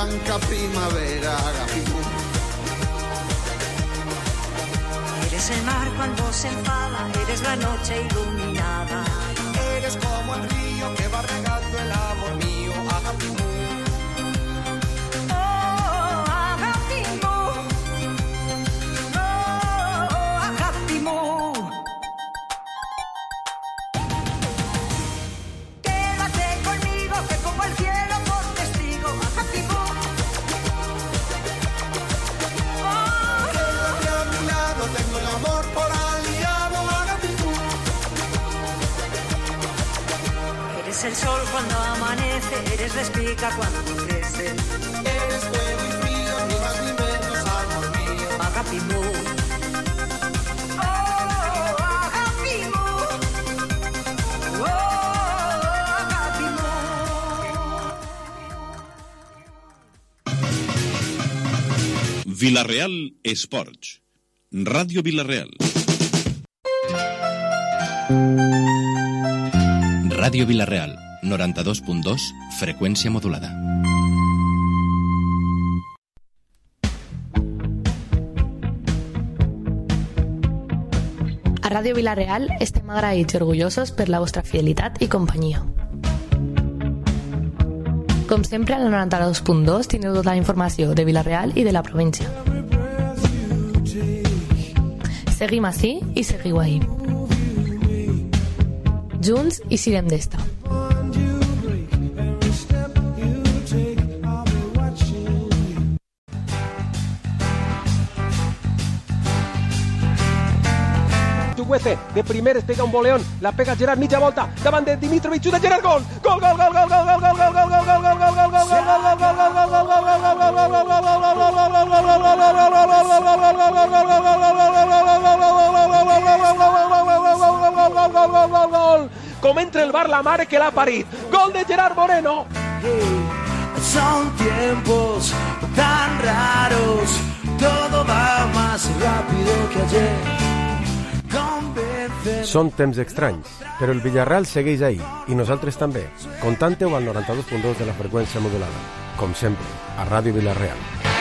blanca primavera, Agapimú. Eres el mar cuando se enfada, eres la noche iluminada. Eres como el río que va regando el amor mío, Agapimú. El sol cuando amanece, eres la espiga cuando crece. Eres fuego y frío, ni más ni menos, amor mío, Agapimú. Oh, Agapimú. Oh, Agapimú. Vila-real Esports. Ràdio Vila-real. Ràdio Vila-real, 92.2, freqüència modulada. A Ràdio Vila-real estem agraïts i orgullosos per la vostra fidelitat i companyia. Com sempre, al 92.2 teniu tota la informació de Vila-real i de la província. Seguim ací i seguiu ahí. Junts i sirem d'esta. Chuguece, de primer es pega un boleón, la pega Gerard, mitja volta, davant de Dimitrovic, de Gerard, gol! Gol, gol, gol, gol, gol, gol, gol, gol, gol, gol, gol, gol, gol, gol, gol, gol, com entra el bar la mare que l'ha parit. Gol de Gerard Moreno. Son tiempos tan raros, todo va más rápido que ayer. Són temps estranys, però el Villarreal segueix ahí, i nosaltres també. Contante-ho al 92.2 de la freqüència modulada. Com sempre, a Ràdio Villarreal.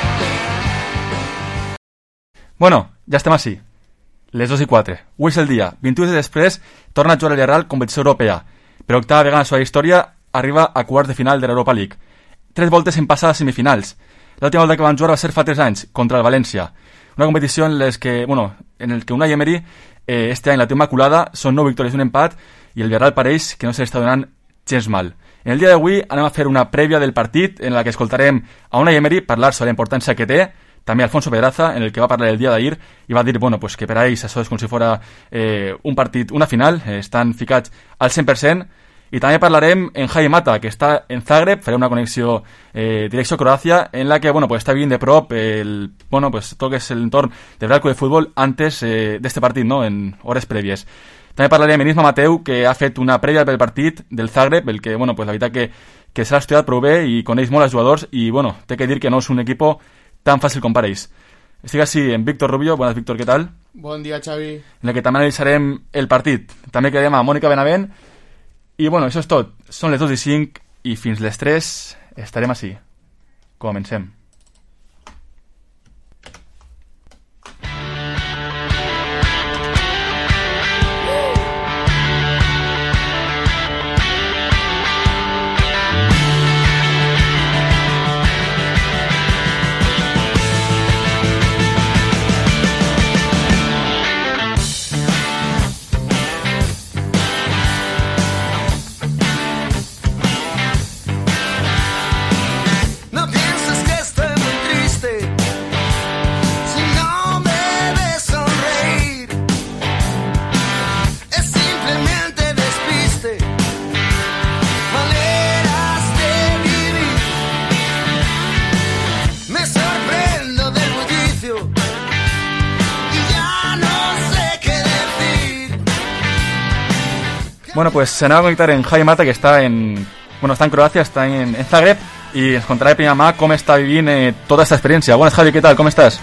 Bueno, ja estem així. Les 2:04. Avui és el dia. 21 dies després, torna a jugar el Villarreal competició europea. Per octava vegada en la seva història, arriba a quarts de final de l'Europa League. 3 voltes en passades semifinals. L'última volta que van jugar va ser fa 3 anys, contra el València. Una competició en el que Unai Emery este any la té immaculada, són 9 victòries i un empat, i el Villarreal pareix que no se li està donant gens mal. En el dia d'avui anem a fer una prèvia del partit en la que escoltarem a Unai Emery parlar sobre la importància que té, també a Alfonso Pedraza, en el que va parlar el dia d'ahir, i va dir pues que per a ells això és com si fora un partit, una final, estan ficats al 100%, i també parlarem en Jaime Mata, que està en Zagreb, farem una connexió direcció Croàcia, en la que està vivint de prop tot que és l'entorn del Real Club de Futbol antes d'este partit, no? En hores prèvies. També parlarem amb Isma Mateu, que ha fet una prèvia pel partit del Zagreb, el que, la veritat que s'ha estudiat prou bé i coneix molt els jugadors, i, té que dir que no és un equip tan fàcil com pareix. Estic així amb Víctor Rubio. Buenas, Víctor, què tal? Bon dia, Xavi. En el que també analitzarem el partit. També quedarem a Mònica Benavent. I això és tot. Són les 2:05 i fins les 3 estarem així. Comencem. Se anava a conectar en Jaime Mata, que està en Croàcia, està en Zagreb, i ens contarà de primera mà com està vivint tota aquesta experiència. Buenas, Javi, què tal? Com estàs?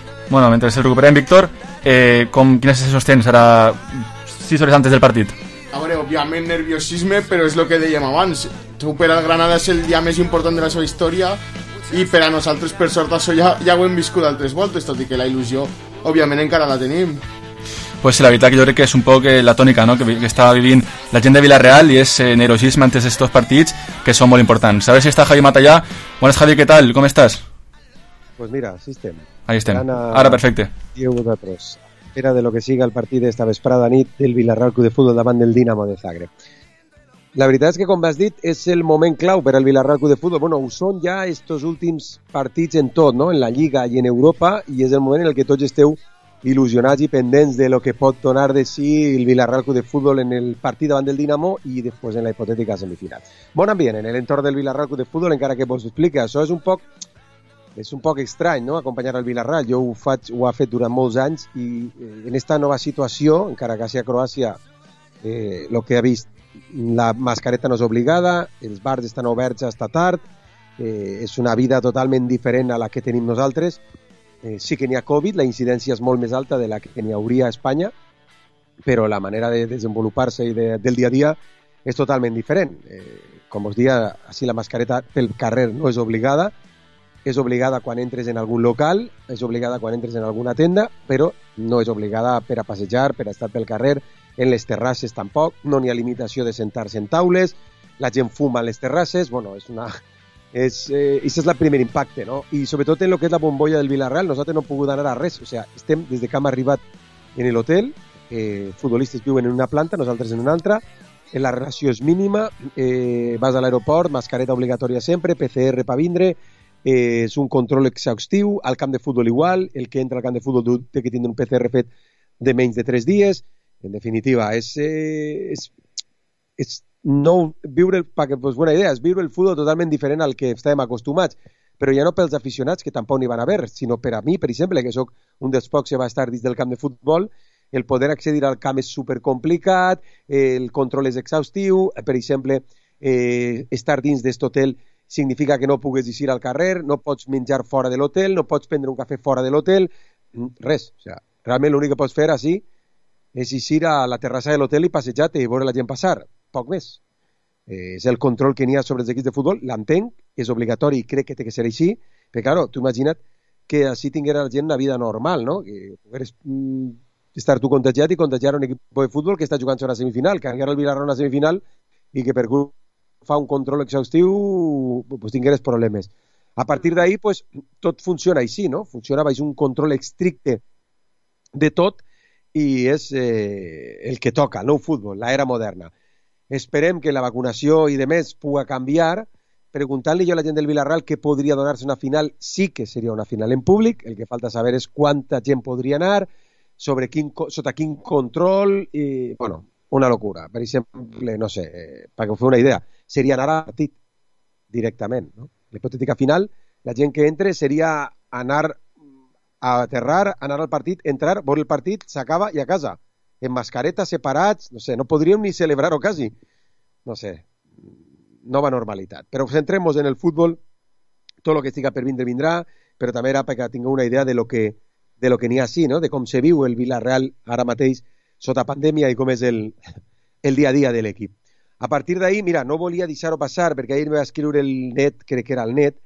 Mentre el recuperem, Víctor, quines sensacions tens ara 6 hores antes del partit? A veure, òbviament nerviosisme, però és el que dèiem abans. Tu per al Granada és el dia més important de la seva història i per a nosaltres, per sort, això ja ho hem viscut altres voltes, tot i que la il·lusió, òbviament, encara la tenim. Pues la veritat que jo crec que és un poc la tònica, ¿no?, que està vivint la gent de Villarreal i és nerviosisme antes d'estos partits que són molt importants. A ver si està Javi Matallà. Buenas, Javi, ¿qué tal? ¿Cómo estás? Pues mira, sí estem. Ahí estem. Ara, perfecte. Dieu vosaltres. Espera de lo que siga el partit d'esta vesprada nit del Villarreal Club de Futbol davant del Dinamo de Zagreb. La veritat és que, com has dit, és el moment clau per al Villarreal Club de Futbol. Bueno, ho són ja estos últims partits en tot, no?, en la Lliga i en Europa, i és el moment en el que tots esteu il·lusionats i pendents de lo que pot donar de si el Villarreal Club de Futbol en el partit davant del Dinamo i després en la hipotètica semifinal. Bon ambient en l'entorn del Villarreal Club de Futbol, encara que vos expliqui. Això és un poc estrany, no?, acompanyar el Villarreal. Jo ho ha fet durant molts anys i en esta nova situació, encara que sigui a Croàcia, el que ha vist, la mascareta no és obligada, els bars estan oberts fins tard, és una vida totalment diferent a la que tenim nosaltres. Sí que n'hi ha Covid, la incidència és molt més alta de la que n'hi hauria a Espanya, però la manera de desenvolupar-se i del dia a dia és totalment diferent. Com us dia, així la mascareta pel carrer no és obligada quan entres en algun local, és obligada quan entres en alguna tenda, però no és obligada per a passejar, per a estar pel carrer, en les terrasses tampoc, no n'hi ha limitació de sentar-se en taules, la gent fuma a les terrasses, bueno, això és el primer impacte, no? I sobretot en el que és la bombolla del Villarreal, nosaltres no hem pogut anar a res, o sigui, estem des de que hem arribat en l'hotel, futbolistes viuen en una planta, nosaltres en una altra, la relació és mínima, vas a l'aeroport, mascareta obligatòria sempre, PCR per vindre, és un control exhaustiu, al camp de futbol igual, el que entra al camp de futbol té que tindre un PCR fet de menys de 3 dies, en definitiva, és no viure, perquè pues, bona idea, és viure el futbol totalment diferent al que estàvem acostumats, però ja no pels aficionats, que tampoc n'hi van a haver, sinó per a mi, per exemple, que sóc un dels pocs que va estar dins del camp de futbol, el poder accedir al camp és supercomplicat, el control és exhaustiu, per exemple, estar dins d'aquest hotel significa que no pugues eixir al carrer, no pots menjar fora de l'hotel, no pots prendre un cafè fora de l'hotel, res, o sigui, realment l'únic que pots fer així és eixir a la terrassa de l'hotel i passejar-te i veure la gent passar, poc més. És el control que n'hi ha sobre els equips de futbol, l'entenc, és obligatori i crec que té que ser així, però claro, tu imagina't que així tinguera la gent una vida normal, no? Que pogueres estar tu contagiat i contagiar un equip de futbol que està jugant a una semifinal, que encara el Villarreal una semifinal i que per fa un control exhaustiu pues tingueres problemes. A partir d'ahí pues, tot funciona així, no? Funciona baix un control estricte de tot i és el que toca, el nou futbol, l'era moderna. Esperem que la vacunació i de més pugui canviar. Preguntant-li jo a la gent del Villarreal què podria donar-se una final, sí que seria una final en públic, el que falta saber és quanta gent podria anar, sota quin control, i, bueno, una locura. Per exemple, no sé, perquè us feu una idea, seria anar al partit directament, no? La hipotètica final, la gent que entre seria anar a aterrar, anar al partit, entrar, veure el partit, s'acaba i a casa. En mascareta, separats, no sé, no podríem ni celebrar-ho quasi. No sé, nova normalitat. Però centrem-nos en el futbol, tot el que estiga per vindre vindrà, però també era perquè tingueu una idea de lo que n'hi ha així, no? De com se viu el Villarreal ara mateix sota pandèmia i com és el dia a dia de l'equip. A partir d'ahir, mira, no volia deixar-ho passar perquè ahir me va escriure el net, crec que era el net,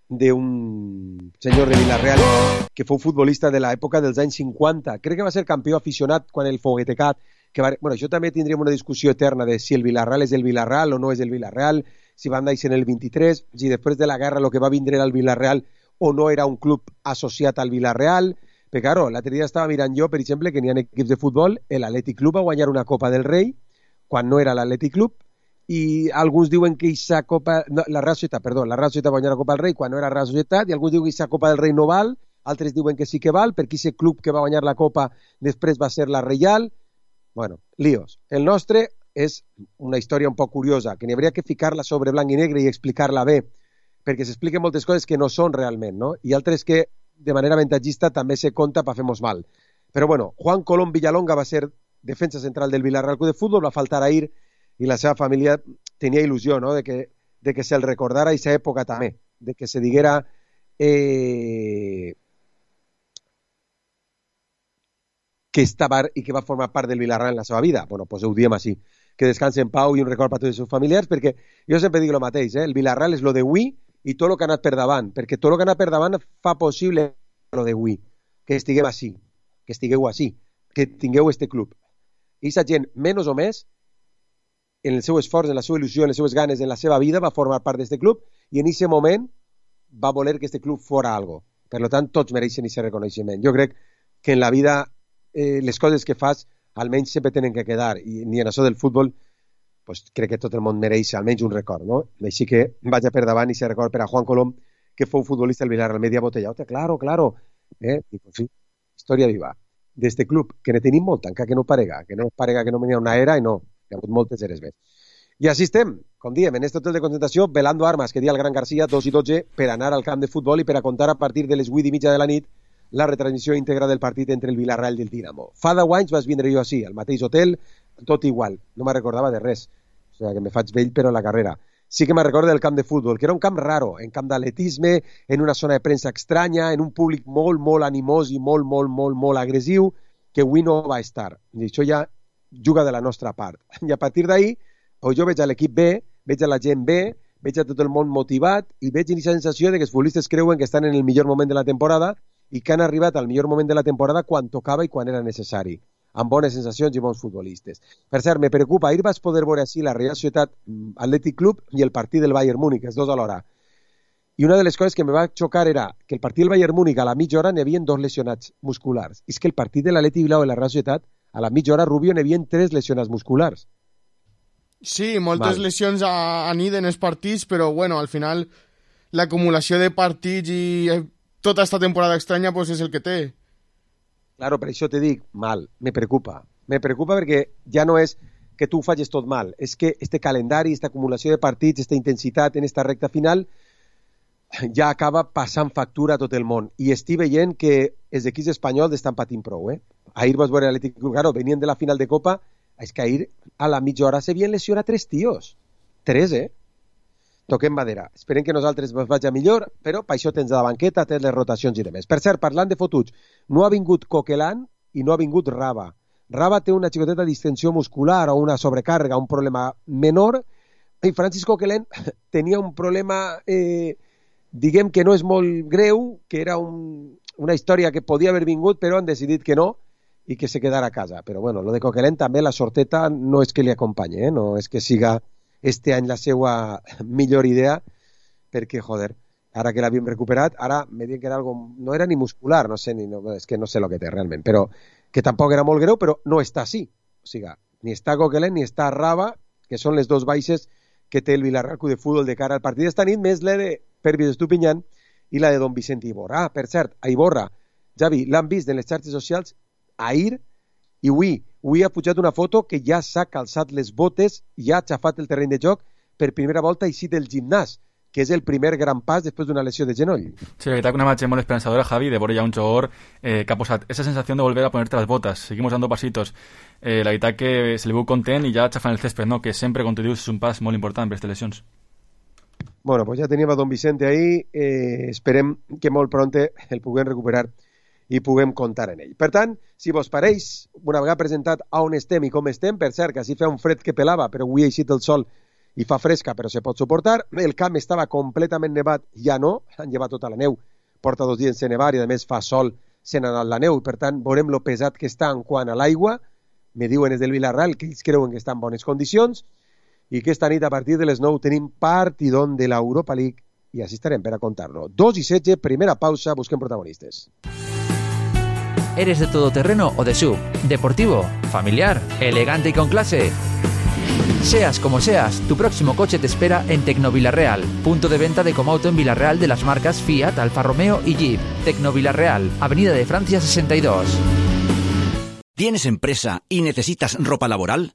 d'un senyor de Villarreal que fou futbolista de l'època dels anys 50. Crec que va ser campió aficionat quan el Foguetecat, que va... Bueno, això també tindríem una discussió eterna de si el Villarreal és el Villarreal o no és el Villarreal, si van néixer en el 23, si després de la guerra el que va vindre era el Villarreal o no era un club associat al Villarreal. Però, claro, l'altre dia estava mirant jo, per exemple, que n'hi ha equips de futbol, l'Atlètic Club va guanyar una Copa del Rei quan no era l'Atlètic Club, i alguns diuen que aquesta Copa... No, la Real Societat va guanyar la Copa del Rei quan no era Real Societat, i alguns diuen que aquesta Copa del Rei no val, altres diuen que sí que val, perquè aquest club que va guanyar la Copa després va ser la Reial. Bueno, líos. El nostre és una història un poc curiosa, que n'hi hauria que ficar-la sobre blanc i negre i explicar-la bé, perquè s'expliquen moltes coses que no són realment, no? I altres que de manera avantatgista també se compta per fer-nos mal. Però bueno, Juan Colón Villalonga va ser defensa central del Villarreal Club de Futbol, va faltar ahir i la seva família tenia il·lusió, no? de que se'l recordara a aquesta època també, de que se diguera que estava i que va formar part del Villarreal en la seva vida. Bueno, doncs ho diem així. Que descansi en pau i un record per tots els seus familiars, perquè jo sempre dic el mateix, el Villarreal és lo d'avui i tot el que ha anat per davant, perquè tot el que ha anat per davant fa possible lo d'avui, que estiguem així, que estigueu així, que tingueu este club. I aquesta gent, menys o més, en el seu esforç, en la seva il·lusió, en les seves ganes, en la seva vida, va formar part d'aquest club i en aquest moment va voler que este club fora algo. Per tant, tots mereixen aquest reconeixement. Jo crec que en la vida les coses que fas almenys sempre tenen que quedar, i ni en això del futbol pues, crec que tot el món mereix almenys un record, no? Així que vaig per davant i se record per a Juan Colom, que fou futbolista del Villarreal, media botellota, claro, i pues, sí, història viva d'este club, que ne tenim molt, encara que no parega, que no n'hi ha una era i no, hi ha hagut moltes eres més. I així estem, com diem, en este hotel de concentració, velando armes, que dia el Gran Garcia, 2:12, per anar al camp de futbol i per a contar a partir de les 8:30 de la nit la retransmissió íntegra del partit entre el Villarreal i el Dinamo. Fa 10 anys vas vindre jo així, al mateix hotel, tot igual, no me recordava de res, o sigui que me faig vell però la carrera. Sí que me recordo del camp de futbol, que era un camp raro, en camp d'atletisme, en una zona de premsa estranya, en un públic molt animós i molt agressiu, que avui no va estar. I això ja juga de la nostra part. I a partir d'ahir, pues jo veig a l'equip B, veig a la gent B, veig a tot el món motivat i veig aquesta sensació de que els futbolistes creuen que estan en el millor moment de la temporada i que han arribat al millor moment de la temporada quan tocava i quan era necessari, amb bones sensacions i bons futbolistes. Per cert, me preocupa, ahir vas poder veure així la Real Societat Athletic Club i el partit del Bayern Múnich, els dos alhora. I una de les coses que me va xocar era que el partit del Bayern Múnich a la mitja hora n'hi havia 2 lesionats musculars. És que el partit de l'Atlètic Bilbao i la Real Societat, a la mitja hora, Rubio, n'hi havia 3 lesionats musculars. Sí, moltes lesions aniden els partits, però bueno, al final l'acumulació de partits i tota esta temporada estranya pues, és el que té. Claro, per això te dic, mal, me preocupa. Me preocupa perquè ja no és que tu ho facis tot mal, és que este calendari, esta acumulació de partits, esta intensitat en esta recta final ja acaba passant factura a tot el món. I estic veient que els equips espanyols estan patint prou. Ahir vas veure l'Atlètic Club, claro, venien de la final de Copa, és que ahir a la mitja hora s'havien lesionat 3 tios. 3, Toquem madera. Esperem que nosaltres ens vagi millor, però per això tens la banqueta, tens les rotacions i demés. Per cert, parlant de fotuts, no ha vingut Coquelin i no ha vingut Raba. Raba té una xicoteta distensió muscular o una sobrecàrrega, un problema menor, i Francis Coquelin tenia un problema, diguem que no és molt greu, que era una història que podia haver vingut, però han decidit que no, i que se quedara a casa. Però bueno, lo de Coquelin també, la sorteta no és que li acompanye, no és que siga este any la seva millor idea, perquè, joder, ara que l'havíem recuperat, ara me diuen que era algo, no era ni muscular, no sé, és que no sé el que té realment, però que tampoc era molt greu, però no està així. O sigui, ni està Coquelin ni està Raba, que són les 2 baixes que té el Villarreal Club de Futbol de cara al partit d'esta nit, més la de Pervis Estupinyán i la de Don Vicente Iborra. Per cert, a Iborra, Javi, l'han vist en les xarxes socials ahir i avui ha pujat una foto que ja s'ha calçat les botes, ja ha xafat el terreny de joc per primera volta així del gimnàs, que és el primer gran pas després d'una lesió de genoll. Sí, la verdad que una imatge molt esperançadora, Javi, de veure ja un jugador que ha posat esa sensación de volver a ponerte las botas. Seguimos dando pasitos. La veritat que se li veu content i ja xafant el césped, no? Que sempre, com tu dius, és un pas molt important per aquestes lesions. Bueno, pues ja teníem a Don Vicente ahí, esperem que molt pronte el puguem recuperar i puguem comptar en ell. Per tant, si vos pareix, una vegada presentat a on estem i com estem, per cert, que així fa un fred que pelava, però avui ha eixit el sol i fa fresca, però se pot suportar. El camp estava completament nevat, ja no, han llevat tota la neu, porta 2 dies sense nevar i a més fa sol, se n'ha anat la neu, i per tant veurem lo pesat que està en quant a l'aigua. Me diuen des del Villarreal que ells creuen que està en bones condicions i que esta nit a partir de les 9 tenim partidón de l'Europa League i així estarem per a contar-lo. 2:16, primera pausa, busquem protagonistes. ¿Eres de todoterreno o de SUV? ¿Deportivo? ¿Familiar? ¿Elegante y con clase? Seas como seas, tu próximo coche te espera en Tecnovillarreal, punto de venta de Comauto en Villarreal de las marcas Fiat, Alfa Romeo y Jeep. Tecnovillarreal, Avenida de Francia 62. ¿Tienes empresa y necesitas ropa laboral?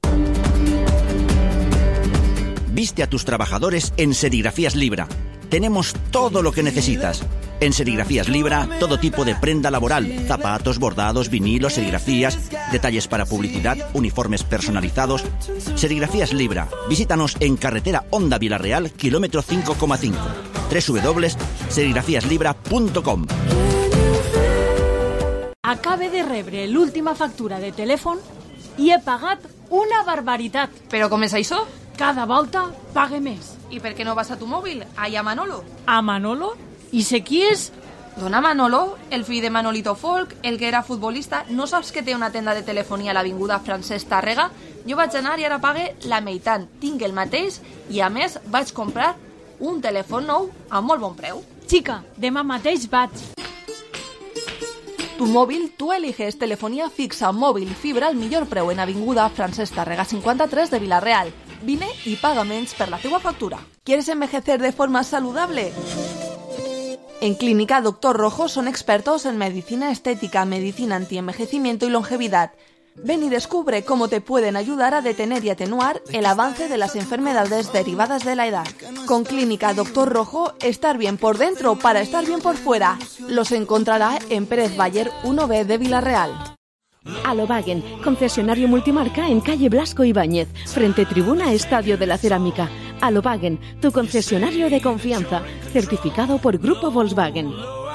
Viste a tus trabajadores en Serigrafías Libra. Tenemos todo lo que necesitas. En Serigrafías Libra, todo tipo de prenda laboral, zapatos, bordados, vinilos, serigrafías, detalles para publicidad, uniformes personalizados. Serigrafías Libra. Visítanos en carretera Honda Villarreal, kilómetro 5,5. www.serigrafíaslibra.com. Acabe de rebre l'última factura de telèfon i he pagat una barbaritat. Però com és això? Cada volta pague més. I per què no vas a tu mòbil? Allà a Manolo. A Manolo? I sé qui és? Dona Manolo, el fill de Manolito Folk, el que era futbolista. No saps que té una tenda de telefonia a l'avinguda Francesc Tàrrega? Jo vaig anar i ara pague la meitat. Tinc el mateix i, a més, vaig comprar un telèfon nou a molt bon preu. Xica, demà mateix vaig. Tu móvil, tú eliges telefonía fixa, móvil, fibra al millor preu en avinguda Francesc Tàrrega 53 de Vila-real. Vine y paga menys per la teua factura. ¿Quieres envejecer de forma saludable? En Clínica Doctor Rojo son expertos en medicina estética, medicina antienvejecimiento y longevidad. Ven y descubre cómo te pueden ayudar a detener y atenuar el avance de las enfermedades derivadas de la edad. Con Clínica Doctor Rojo, estar bien por dentro para estar bien por fuera. Los encontrará en Pérez Bayer 1B de Vila-real. Alobagen, concesionario multimarca en calle Blasco Ibáñez, frente tribuna Estadio de la Cerámica. Alobagen, tu concesionario de confianza, certificado por Grupo Volkswagen.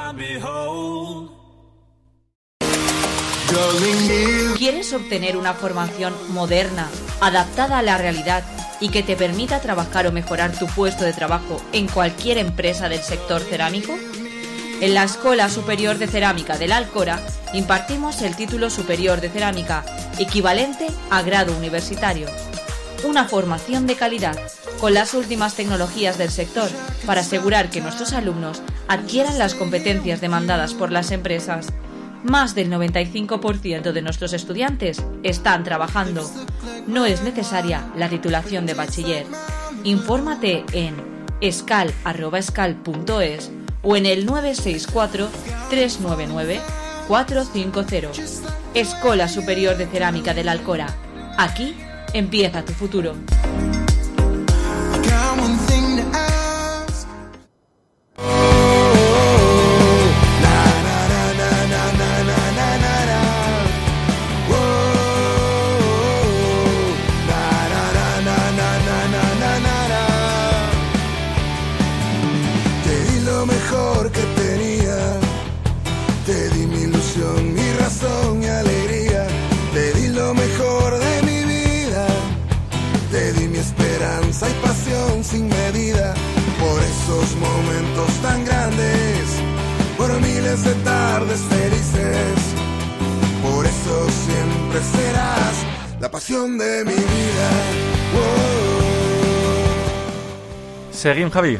¿Quieres obtener una formación moderna, adaptada a la realidad y que te permita trabajar o mejorar tu puesto de trabajo en cualquier empresa del sector cerámico? En la Escuela Superior de Cerámica de la Alcora impartimos el título superior de cerámica, equivalente a grado universitario. Una formación de calidad, con las últimas tecnologías del sector, para asegurar que nuestros alumnos adquieran las competencias demandadas por las empresas. Más del 95% de nuestros estudiantes están trabajando. No es necesaria la titulación de bachiller. Infórmate en escal@escal.es o en el 964 399 450. Escuela Superior de Cerámica de la Alcora. Aquí empieza tu futuro. Hay pasión sin medida por esos momentos tan grandes, por miles de tardes felices. Por eso siempre serás la pasión de mi vida. Seguim, Javi.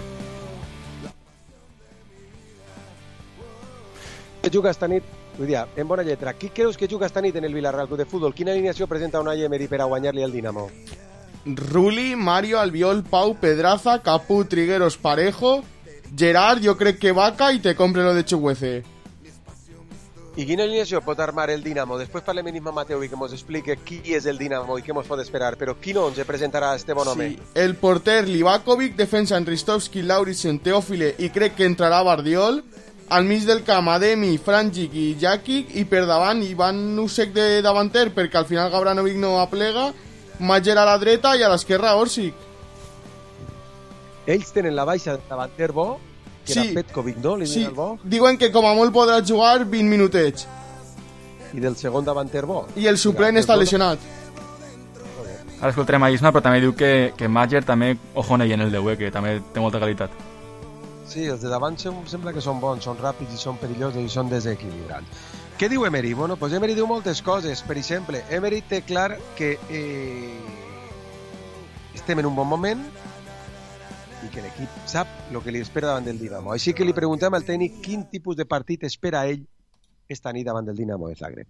Que juga esta nit, vull dir, en bona lletra, qui creus que juga esta nit en el Vila-real Club de Futbol? Quina alineació presenta Unai Emery per a guanyar-li al Dinamo? Ruli, Mario, Albiol, Pau, Pedraza, Capú, Trigueros, Parejo, Gerard, jo crec que Vaca i te compre lo de Chuguece. I quina alineació pot armar el Dinamo? Després parlem en Isma Mateu i que ens explique qui és el Dinamo i què ens pot esperar, però quin 11 presentarà este bon home? Sí, el porter Livakovic, defensa en Ristovski, Lauritsen, Teófile i crec que entrarà Bardiol, al mig del camp Ademi, Frangic i Jakic i per davant Ivan Nusek de davanter perquè al final Gavranovic no aplega, Mager a la dreta i a l'esquerra Orsic. Ells tenen la baixa de davanter bo, que era Petkovic, no? Sí, diuen que com a molt podrà jugar 20 minutets. I del segon davanter bo? I el suplent està lesionat. Ara escoltarem a Isma, però també diu que Mager també ojone i en el DW, que també té molta qualitat. Sí, els de davant sembla que són bons, són ràpids i són perillosos i són desequilibrants. Què diu Emery? Bueno, pues Emery diu moltes coses. Per exemple, Emery té clar que estem en un bon moment i que l'equip sap el que li espera davant del Dinamo. Així que li preguntem al tècnic quin tipus de partit espera ell esta nit davant del Dinamo de Zagreb.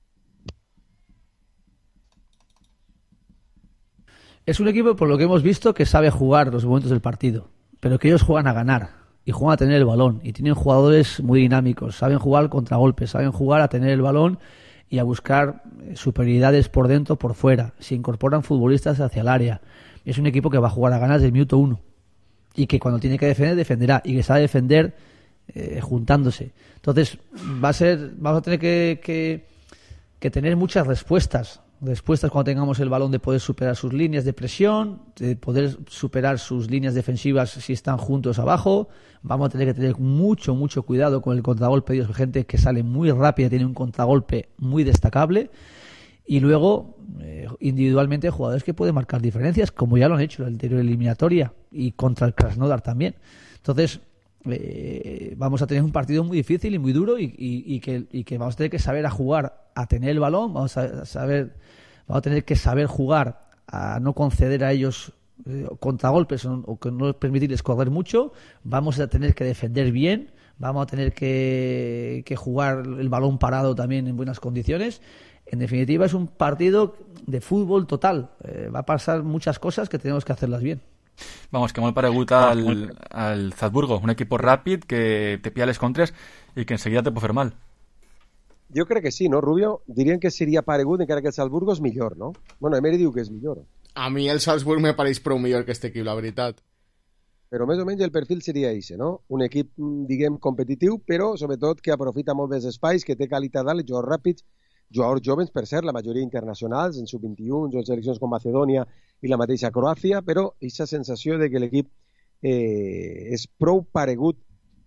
Es un equipo, por lo que hemos visto, que sabe jugar los momentos del partido, pero que ellos juegan a ganar y juegan a tener el balón y tienen jugadores muy dinámicos, saben jugar al contragolpe, saben jugar a tener el balón y a buscar superioridades por dentro, por fuera, se incorporan futbolistas hacia el área. Es un equipo que va a jugar a ganar desde el minuto 1 y que cuando tiene que defender, defenderá y que sabe defender juntándose. Entonces vamos a tener que tener muchas respuestas respuestas cuando tengamos el balón, de poder superar sus líneas de presión, de poder superar sus líneas defensivas si están juntos abajo. Vamos a tener que tener mucho cuidado con el contragolpe. Hay gente que sale muy rápida, tiene un contragolpe muy destacable. Y luego, individualmente, jugadores que pueden marcar diferencias, como ya lo han hecho en la anterior eliminatoria y contra el Krasnodar también. Entonces, vamos a tener un partido muy difícil y muy duro y que vamos a tener que saber a jugar, a tener el balón, vamos a tener que saber jugar, a no conceder a ellos contragolpes o que no permitirles correr mucho. Vamos a tener que defender bien, vamos a tener que jugar el balón parado también en buenas condiciones. En definitiva, es un partido de fútbol total. Va a pasar muchas cosas que tenemos que hacerlas bien. Vamos, que molt paregut al Salzburgo, un equipo ràpid que te pilla les contres i que enseguida te pot fer mal. Jo crec que sí, no, Rubio? Dirien que seria paregut, encara que el Salzburgo és millor, no? Bueno, Emery diu que és millor. A mi el Salzburg me pareix prou millor que este equip, la veritat. Però més o menys el perfil seria eixe, no? Un equip, diguem, competitiu, però sobretot que aprofita molt bé els espais, que té qualitat alt, jugadors ràpids, jugadors joves, per cert, la majoria internacionals, en sub-21, en seleccions com Macedònia i la mateixa Croàcia, però aquesta sensació de que l'equip és prou paregut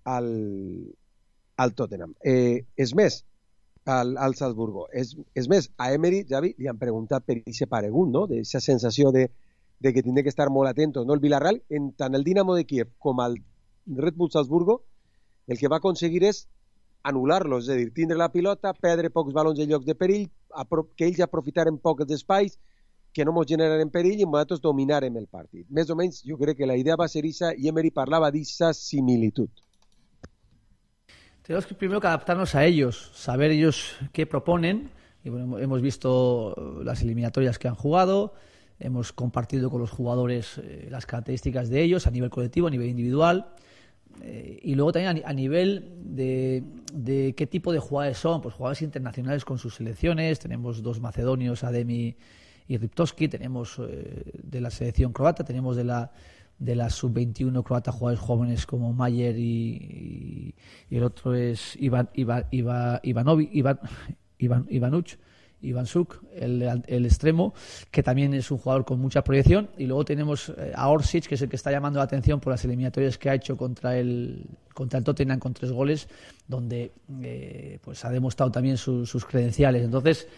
al Tottenham. És més, al Salzburgo. És més, a Emery, Javi, li han preguntat per aquest paregut, no? D'aquesta sensació de que tindrà que estar molt atentos, no? El Villarreal, en tant el Dinamo de Kiev com el Red Bull Salzburgo, el que va aconseguir és anul·lar-los, és a dir, tindre la pilota, perdre pocs balons en llocs de perill, que ells aprofitaren poc els espais, que no ens generaren perill i nosaltres dominarem el partit. Més o menys, jo crec que la idea va ser esa i Emery parlava d'esa similitud. Tenemos que primero que adaptarnos a ellos, saber ellos qué proponen. Y bueno, hemos visto las eliminatorias que han jugado, hemos compartido con los jugadores las características de ellos a nivel colectivo, a nivel individual. Y luego también a nivel de qué tipo de jugadores son, pues jugadores internacionales con sus selecciones. Tenemos dos macedonios, Ademi y Riptovski, tenemos de la selección croata, tenemos de la sub-21 croata jugadores jóvenes como Mayer y el otro es Ivansuk, el extremo, que también es un jugador con mucha proyección. Y luego tenemos a Orsic, que es el que está llamando la atención por las eliminatorias que ha hecho contra el Tottenham con 3 goles, donde pues ha demostrado también sus credenciales. Entonces,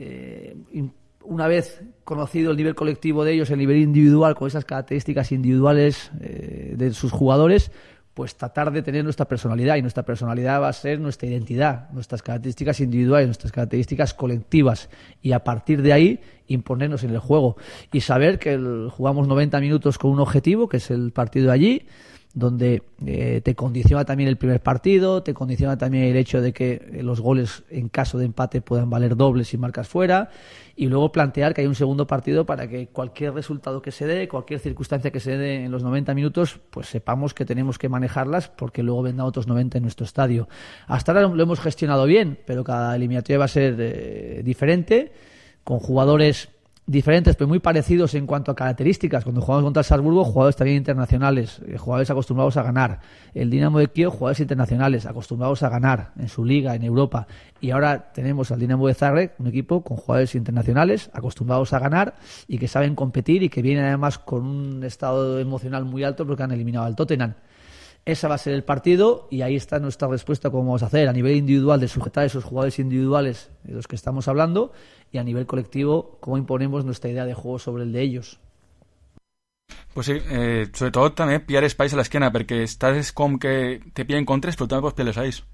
una vez conocido el nivel colectivo de ellos, el nivel individual, con esas características individuales de sus jugadores, pues tratar de tener nuestra personalidad, y nuestra personalidad va a ser nuestra identidad, nuestras características individuales, nuestras características colectivas, y a partir de ahí imponernos en el juego y saber que jugamos 90 minutos con un objetivo, que es el partido de allí, donde te condiciona también el primer partido, te condiciona también el hecho de que los goles en caso de empate puedan valer dobles si marcas fuera, y luego plantear que hay un segundo partido para que cualquier resultado que se dé, cualquier circunstancia que se dé en los 90 minutos, pues sepamos que tenemos que manejarlas, porque luego vendrán otros 90 en nuestro estadio. Hasta ahora lo hemos gestionado bien, pero cada eliminatoria va a ser diferente, con jugadores diferentes, pero muy parecidos en cuanto a características. Cuando jugamos contra el Salzburgo, jugadores también internacionales, jugadores acostumbrados a ganar. El Dinamo de Kiev, jugadores internacionales, acostumbrados a ganar en su liga, en Europa. Y ahora tenemos al Dinamo de Zagreb, un equipo con jugadores internacionales, acostumbrados a ganar y que saben competir y que vienen además con un estado emocional muy alto porque han eliminado al Tottenham. Ese va a ser el partido y ahí está nuestra respuesta, cómo vamos a hacer a nivel individual, de sujetar a esos jugadores individuales de los que estamos hablando, y a nivel colectivo, cómo imponemos nuestra idea de juego sobre el de ellos. Pues sí, sobretot també pillar espais a l'esquena, perquè estàs com que te pillen contres, però també pots pillar els ais.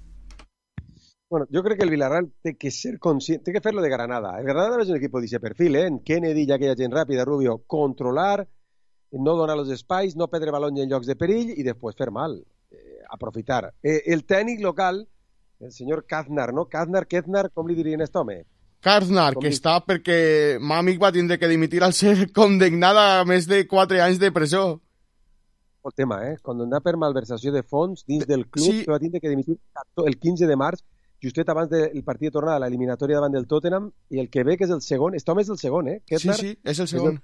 Bueno, yo creo que el Villarreal tiene que ser consciente, tiene que hacerlo de Granada. El Granada es un equipo de ese perfil, en Kennedy, ya que hay gente rápida, Rubio, controlar, no donar els espais, no perdre balón en llocs de perill i després fer mal, aprofitar. El tècnic local, el senyor Kaznar, no? Kaznar, com li dirien a aquest home? Kaznar, que està perquè Mamic va tindre que dimitir al ser condemnada a més de 4 anys de presó. El tema, condemnat per malversació de fons dins del club, sí. Que va tindre que dimitir el 15 de març, justet abans del partit de tornada a l'eliminatòria davant del Tottenham, i el que ve que és el segon, aquest home és el segon, Kaznar, sí, és el segon.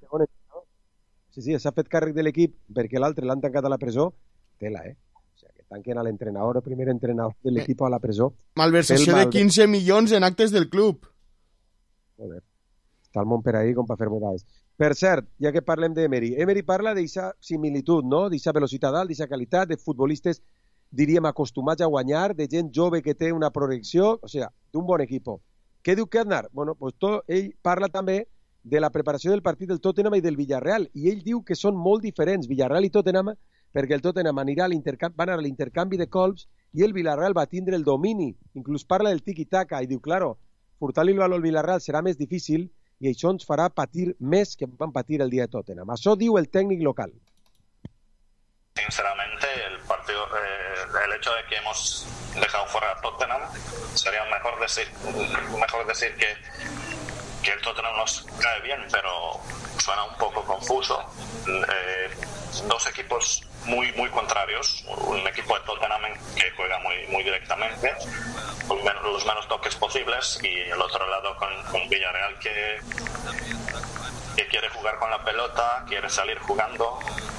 Sí, s'ha fet càrrec de l'equip perquè l'altre l'han tancat a la presó. Tela, O sigui, que tanquen a l'entrenador, el primer entrenador de l'equip a la presó. Malversació de 15 milions en actes del club. Joder. Està el món per ahí com per fer modals. Per cert, ja que parlem d'Emery, Emery parla d'aquesta similitud, no? D'aquesta velocitat alt, d'aquesta qualitat, de futbolistes, diríem, acostumats a guanyar, de gent jove que té una projecció, o sigui, d'un bon equip. Què diu Kednar? Bueno, pues ell parla també de la preparació del partit del Tottenham i del Villarreal, i ell diu que són molt diferents, Villarreal i Tottenham, perquè el Tottenham van anar a l'intercanvi de colps i el Villarreal va tindre el domini, inclús parla del tiki-taka, i diu, claro, furtar-li el valor al Villarreal serà més difícil i això ens farà patir més que van patir el dia de Tottenham. Això diu el tècnic local. Sinceramente, el hecho de que hemos dejado fuera a Tottenham, sería mejor decir que el Tottenham nos cae bien, pero suena un poco confuso. Dos equipos muy contrarios, un equipo de Tottenham que juega muy directamente, con los menos toques posibles, y el otro lado con Villarreal que quiere jugar con la pelota, quiere salir jugando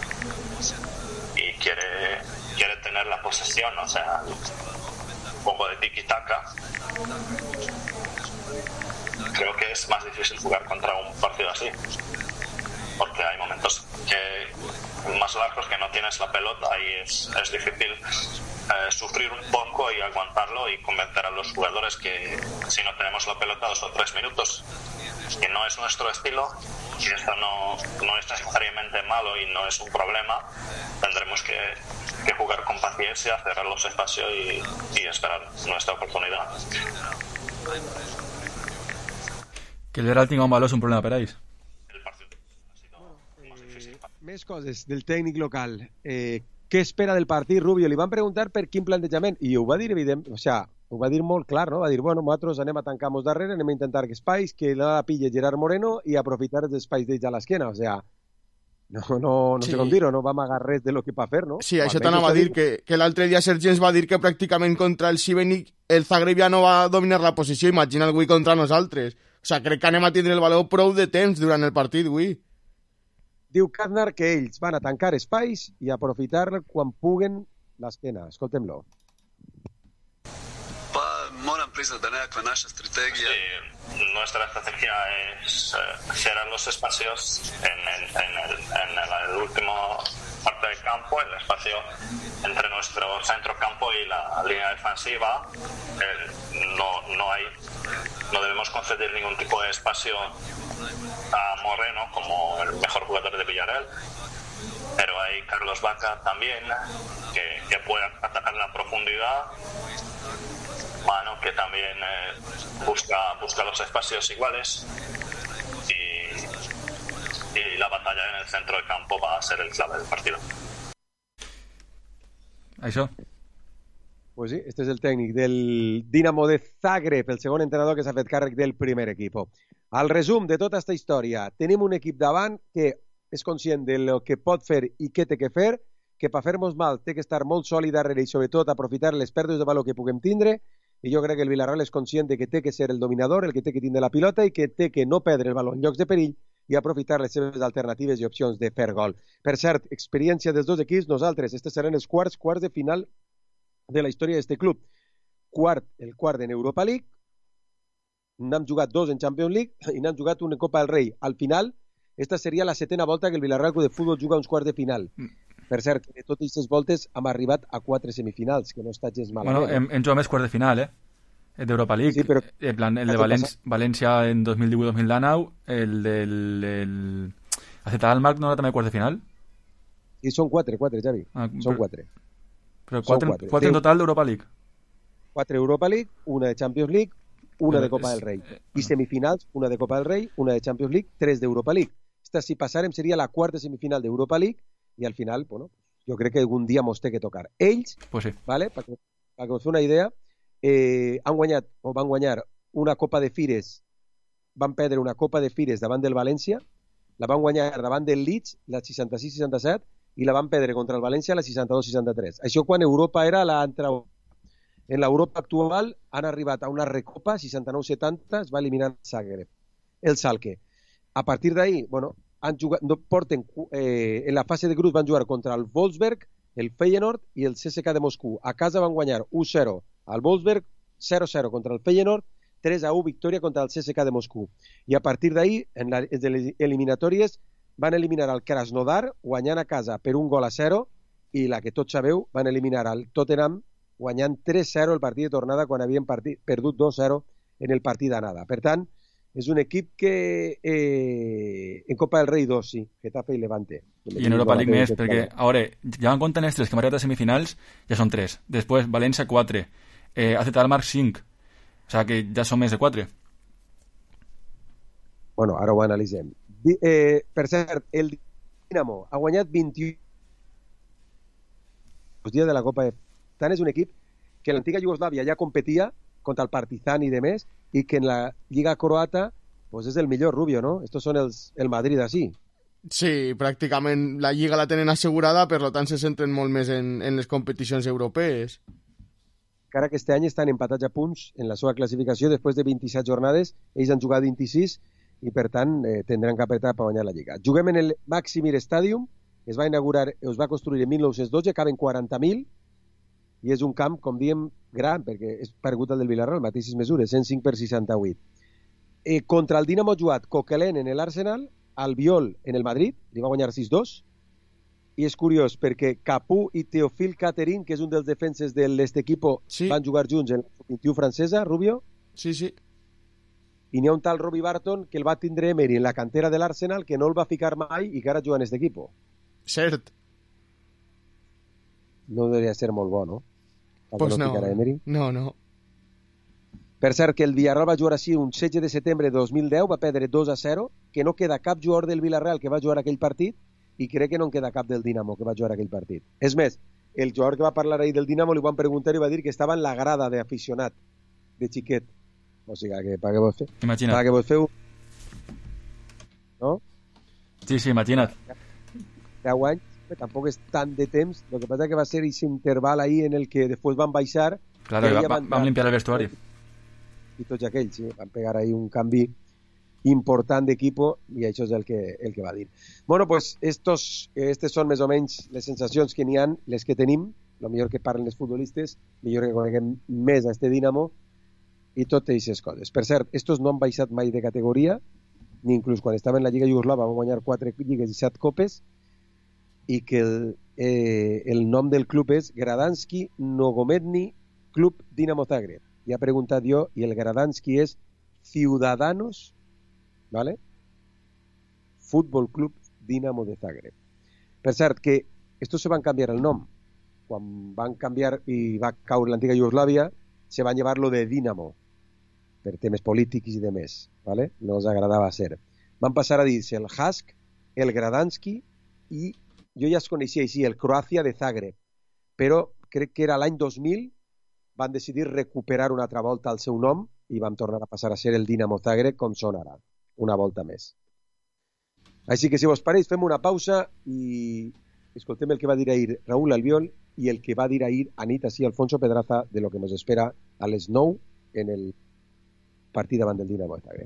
y quiere tener la posesión, o sea, un poco de tiki-taka. Creo que es más difícil jugar contra un partido así, porque hay momentos más largos que no tienes la pelota y es difícil sufrir un poco y aguantarlo y convencer a los jugadores que si no tenemos la pelota 2 o 3 minutos, que no es nuestro estilo, y esto no es necesariamente malo y no es un problema, tendremos que jugar con paciencia, cerrar los espacios y esperar nuestra oportunidad. Que el Villarreal tinga un valor és un problema per a ells. Més coses del tècnic local. Què espera del partit, Rubio? Li van preguntar per quin plantejament, i ho va dir evident, o sigui, ho va dir molt clar, no? Va dir, bueno, nosaltres anem a tancar-nos darrere, anem a intentar que espais, que la pille Gerard Moreno i aprofitar els espais d'ells a l'esquena, o sigui, no sé com dir-ho, no va amagar res de lo que va fer, no? Sí, això t'anava a dir, que l'altre dia Sergi ens va dir que pràcticament contra el Šibenik el Zagreb ja no va dominar la posició, imagina avui contra nosaltres. O sigui, crec que anem a tindre el valor prou de temps durant el partit, avui. Diu Kednar que ells van a tancar espais i aprofitar quan puguen l'esquena. Escoltem-lo. Moram priznat da nekakva naša strategija... Nuestra estrategia es cerrar los espacios en el último parte del campo, el espacio entre nuestro centrocampo y la línea defensiva. No debemos conceder ningún tipo de espacio a Moreno como el mejor jugador de Villarreal, pero hay Carlos Vaca también que puede atacar la profundidad, Mano que también busca los espacios iguales, y la batalla en el centro del campo va a ser el clave del partido. Això? Pues sí, este és el tècnic del Dinamo de Zagreb, el segon entrenador que s'ha fet càrrec del primer equip. Al resum de tota aquesta història, tenim un equip davant que és conscient de lo que pot fer i què té que fer, que per fer-nos mal té que estar molt sòlid darrere i sobretot aprofitar les pèrdues de valor que puguem tindre, i jo crec que el Villarreal és conscient de que té que ser el dominador, el que té que tindre la pilota i que té que no perdre el valor en llocs de perill i aprofitar les seves alternatives i opcions de fer gol. Per cert, experiència dels dos equips, nosaltres, estes seran els quarts de final de la història d'aquest club. El quart en Europa League, n'hem jugat 2 en Champions League i n'hem jugat una Copa del Rei. Al final, esta seria la 7ª volta que el Villarreal Club de Futbol juga uns quarts de final. Per cert, de totes aquestes voltes hem arribat a 4 semifinals, que no està gens malament. Bueno, hem jugat més quarts de final, d'Europa League. Sí, però... En plan, el de València en 2018-2019, el del AZ Alkmaar no era també quarts de final? Sí, són 4, Javi. Són 4. Però 4 en total d'Europa League? 4 Europa League, una de Champions League, una de Copa del Rei. I semifinals, una de Copa del Rei, una de Champions League, 3 d'Europa League. Esta, si passarem, seria la 4ª semifinal d'Europa League i al final, bueno, jo crec que algun dia mos té que tocar. Ells, pues sí, ¿vale? Perquè us feu una idea, van guanyar una Copa de Fires, van perdre una Copa de Fires davant del València, la van guanyar davant del Leeds, la 66-67, i la van perdre contra el València la 62-63. Això quan Europa era l'altra. En l'Europa actual han arribat a una recopa, 69-70, es va eliminar el Schalke. A partir d'ahí, bueno, han jugat, en la fase de grups van jugar contra el Wolfsberg, el Feyenoord i el CSKA de Moscou. A casa van guanyar 1-0 al Wolfsberg, 0-0 contra el Feyenoord, 3-1 victòria contra el CSKA de Moscou. I a partir d'ahir, en les eliminatòries, van eliminar el Krasnodar, guanyant a casa per 1-0, i la que tots sabeu, van eliminar el Tottenham, guanyant 3-0 el partit de tornada quan havien perdut 2-0 en el partit d'anada. Per tant, és un equip que en Copa del Rei 2, sí, Getafe i Levante. I en Europa League més, perquè, a veure, ja en compte en els 3 que hem arribat a semifinals, ja són 3. Després, València 4, AZ Alkmaar 5, o sigui que ja són més de 4. Bueno, ara ho analitzem. Per cert, el Dinamo ha guanyat 21 dies de la Copa de... Tant és un equip que l'antiga Iugoslàvia ja competia contra el Partizan i demés, i que en la Lliga Croata pues és el millor, Rubio, ¿no? Estos son el Madrid así. Sí, pràcticament la Lliga la tenen assegurada, per tant se centren molt més en les competicions europees. Encara que este any estan empatats a punts en la seva classificació, després de 27 jornades, ells han jugat 26 i per tant tindran que apretar per guanyar la Lliga. Juguem en el Maksimir Stadium, es va construir en 1912, caben 40.000, i és un camp, com diem, gran, perquè és paregut al del Villarreal, mateixes mesures, 105/68. Contra el Dinamo ha jugat Coquelin en l'Arsenal, Albiol en el Madrid, li va guanyar 6-2, i és curiós perquè Capú i Teofil Catherine, que és un dels defenses de l'Estequipo, sí, van jugar junts en la 21 francesa, Rubio. Sí, sí. I n'hi ha un tal Robbie Barton que el va tindre Emery en la cantera de l'Arsenal, que no el va ficar mai i que ara juga en aquest equip. Cert. No deberia ser molt bo, no? Pues no, no. Per cert, que el Villarreal va jugar així un 16 de setembre de 2010, va perdre 2-0, que no queda cap jugador del Villarreal que va jugar aquell partit, i crec que no en queda cap del Dinamo que va jugar aquell partit. És més, el jugador que va parlar ahir del Dinamo li van preguntar i va dir que estava en la grada d'aficionat, de xiquet. O sigui, que per què vols fer? Imagina't. Per què vols fer no? Sí, imagina't. 10 anys, tampoc és tant de temps, el que passa que va ser aquest interval ahí en el que després van baixar. Claro, vam limpiar el vestuari. I tots aquells, sí, van pegar ahí un canvi important d'equipo i això és el que va dir. Bueno, pues estes són més o menys les sensacions que n'hi ha, les que tenim, el millor que parlen els futbolistes, millor que coneguem més a este Dinamo i totes aquestes coses. Per cert, estos no han baixat mai de categoria, ni inclús quan estaven en la Lliga Iugoslava van guanyar 4 lligues i 7 copes, i que el nom del club és Gradanski Nogometni Club Dinamo Zagreb. Ja he preguntat jo, i el Gradanski és Ciudadanos, ¿vale? Fútbol Club Dinamo de Zagreb. Per cert, que estos se van canviar el nom. Quan van canviar i va caure l'antiga Iugoslàvia, se van llevar lo de Dinamo, per temes polítics i demés, ¿vale? No els agradava ser. Van passar a dir-se el Hask, el Gradanski, i jo ja es coneixia així, el Croàcia de Zagreb, però crec que era l'any 2000 van decidir recuperar una altra volta el seu nom i van tornar a passar a ser el Dinamo Zagreb com són ara, una volta més. Així que si vos pareix fem una pausa i escoltem el que va dir ahir Raúl Albiol i el que va dir ahir anit així Alfonso Pedraza de lo que nos espera a les 9 en el partit davant del Dinamo Zagreb.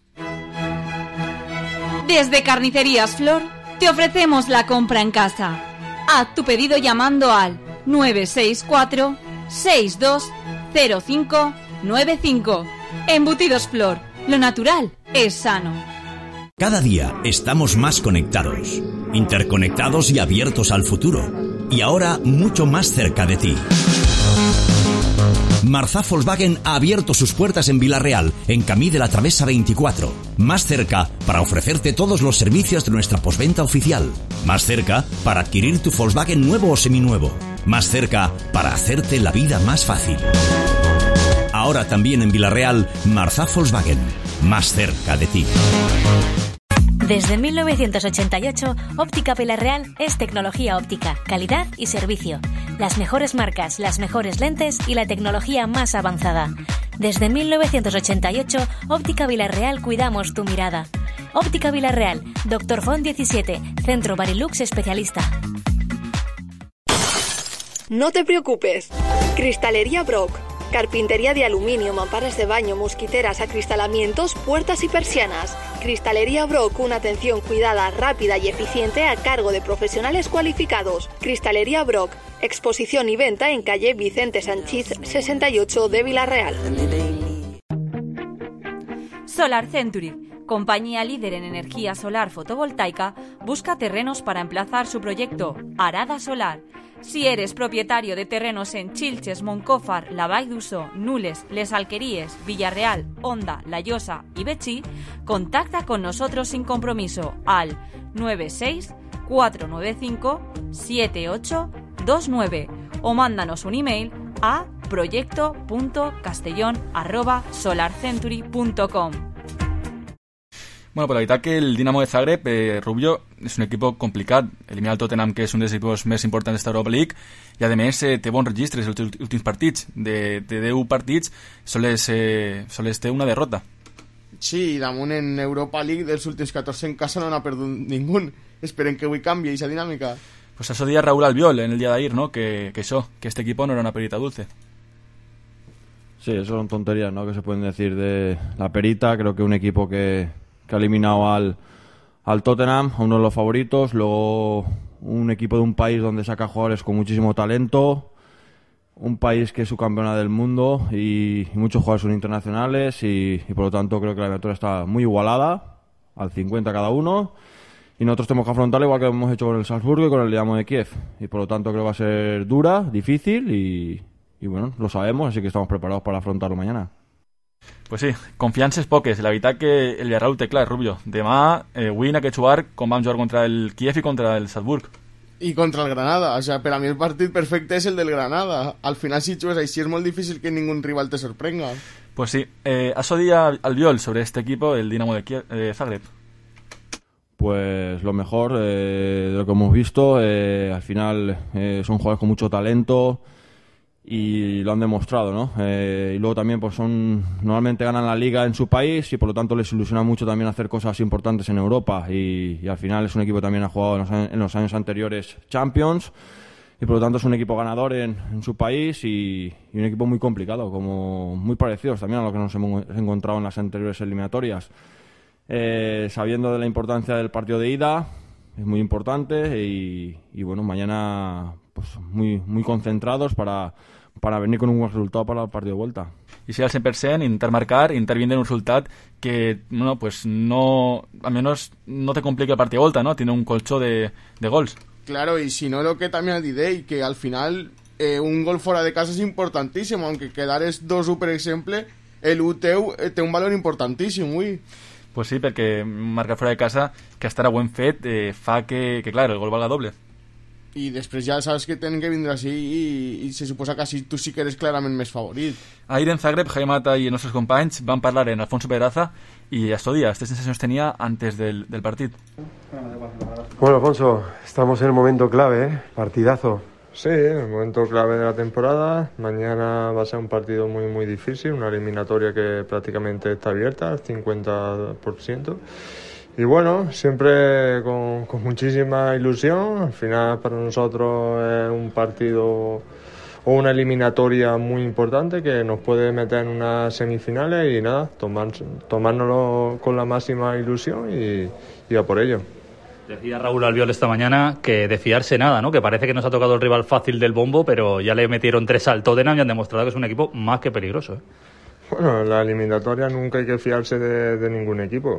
Desde Carnicerías Flor te ofrecemos la compra en casa. Haz tu pedido llamando al 964-620595. Embutidos Flor, lo natural es sano. Cada día estamos más conectados, interconectados y abiertos al futuro. Y ahora mucho más cerca de ti. Marzá Volkswagen ha abierto sus puertas en Vila-real, en Camí de la Travesa 24. Más cerca para ofrecerte todos los servicios de nuestra postventa oficial. Más cerca para adquirir tu Volkswagen nuevo o seminuevo. Más cerca para hacerte la vida más fácil. Ahora también en Vila-real, Marzá Volkswagen. Más cerca de ti. Desde 1988, Óptica Vila-real es tecnología óptica, calidad y servicio. Las mejores marcas, las mejores lentes y la tecnología más avanzada. Desde 1988, Óptica Vila-real cuidamos tu mirada. Óptica Vila-real, Dr. Font 17, Centro Barilux Especialista. No te preocupes. Cristalería Brock. Carpintería de aluminio, mamparas de baño, mosquiteras, acristalamientos, puertas y persianas. Cristalería Brock, una atención cuidada, rápida y eficiente a cargo de profesionales cualificados. Cristalería Brock, exposición y venta en calle Vicente Sanchís 68 de Vila-real. Solar Century, compañía líder en energía solar fotovoltaica, busca terrenos para emplazar su proyecto Arada Solar. Si eres propietario de terrenos en Xilxes, Moncófar, La Vall d'Uso, Nules, Les Alqueríes, Villarreal, Onda, La Llosa y Betxí, contacta con nosotros sin compromiso al 96 495 7829 o mándanos un email a proyecto.castellón@solarcentury.com. Bueno, per la veritat que el Dinamo de Zagreb, Rubio, és un equip complicat. Eliminar el Tottenham, que és un dels equips més importants d'esta Europa League, i a més té bons registres els últims partits. De 10 partits sols té una derrota. Sí, damunt en Europa League dels últims 14 en casa no n'ha perdut ningú. Esperem que avui canvi aquesta dinàmica. Pues eso diría Raúl Albiol en el día de ayer, ¿no? Que este equipo no era una perita dulce. Sí, eso son tonterías, ¿no? Que se pueden decir de la perita. Creo que un equipo que ha eliminado al Tottenham, a uno de los favoritos, luego un equipo de un país donde saca jugadores con muchísimo talento, un país que es subcampeona del mundo y muchos jugadores son internacionales y por lo tanto creo que la eliminatoria está muy igualada, al 50 cada uno, y nosotros tenemos que afrontarlo igual que hemos hecho con el Salzburgo y con el Dinamo de Kiev, y por lo tanto creo que va a ser dura, difícil y bueno, lo sabemos, así que estamos preparados para afrontarlo mañana. Pues sí, confiances poques. La veritat que el Villarreal té clar, Rubio. Demà, avui en aquest jugar, com vam jugar contra el Kiev i contra el Salzburg. I contra el Granada. O sea, per a mi el partit perfecte és el del Granada. Al final, si jugues així, és molt difícil que ningún rival te sorprenga. Pues sí. Això dia Albiol sobre este equipo, el Dinamo de Zagreb. Pues lo mejor de lo que hemos visto. Al final son jugadores con mucho talento y lo han demostrado, ¿no? Y luego también pues normalmente ganan la liga en su país y por lo tanto les ilusiona mucho también hacer cosas importantes en Europa y al final es un equipo que también ha jugado en los años anteriores Champions y por lo tanto es un equipo ganador en su país y un equipo muy complicado, como muy parecidos también a lo que nos hemos encontrado en las anteriores eliminatorias. Sabiendo de la importancia del partido de ida, es muy importante y bueno, mañana pues muy concentrados para venir con un buen resultado para el partido de vuelta. Y si al 100%, intentar marcar, intentar vender un resultado que, bueno, pues no, al menos no te complica el partido de vuelta, ¿no? Tiene un colchón de gols. Claro, y si no, lo que también diré, que al final un gol fuera de casa es importantísimo, aunque quedar es 2-1, per exemple, el UTEU té un valor importantíssim, ui. Pues sí, perquè marcar fora de casa, que estarà buen fet, fa que clar, el gol valga doble. I després ja saps que tenen que vindre així i se suposa que així tu sí que eres clarament més favorit. Ahir en Zagreb, Jaime Mata y nuestros companys van parlar en Alfonso Pedraza y a día, ¿estas sensaciones tenía antes del partido? Bueno, Alfonso, estamos en el momento clave, partidazo. Sí, el momento clave de la temporada. Mañana va a ser un partido muy difícil, una eliminatoria que prácticamente está abierta al 50%. Y bueno, siempre con muchísima ilusión. Al final para nosotros es un partido o una eliminatoria muy importante que nos puede meter en unas semifinales y nada, tomárnoslo con la máxima ilusión y a por ello. Decía Raúl Albiol esta mañana que de fiarse nada, ¿no? Que parece que nos ha tocado el rival fácil del bombo, pero ya le metieron 3 al Tottenham y han demostrado que es un equipo más que peligroso, ¿eh? Bueno, en la eliminatoria nunca hay que fiarse de ningún equipo.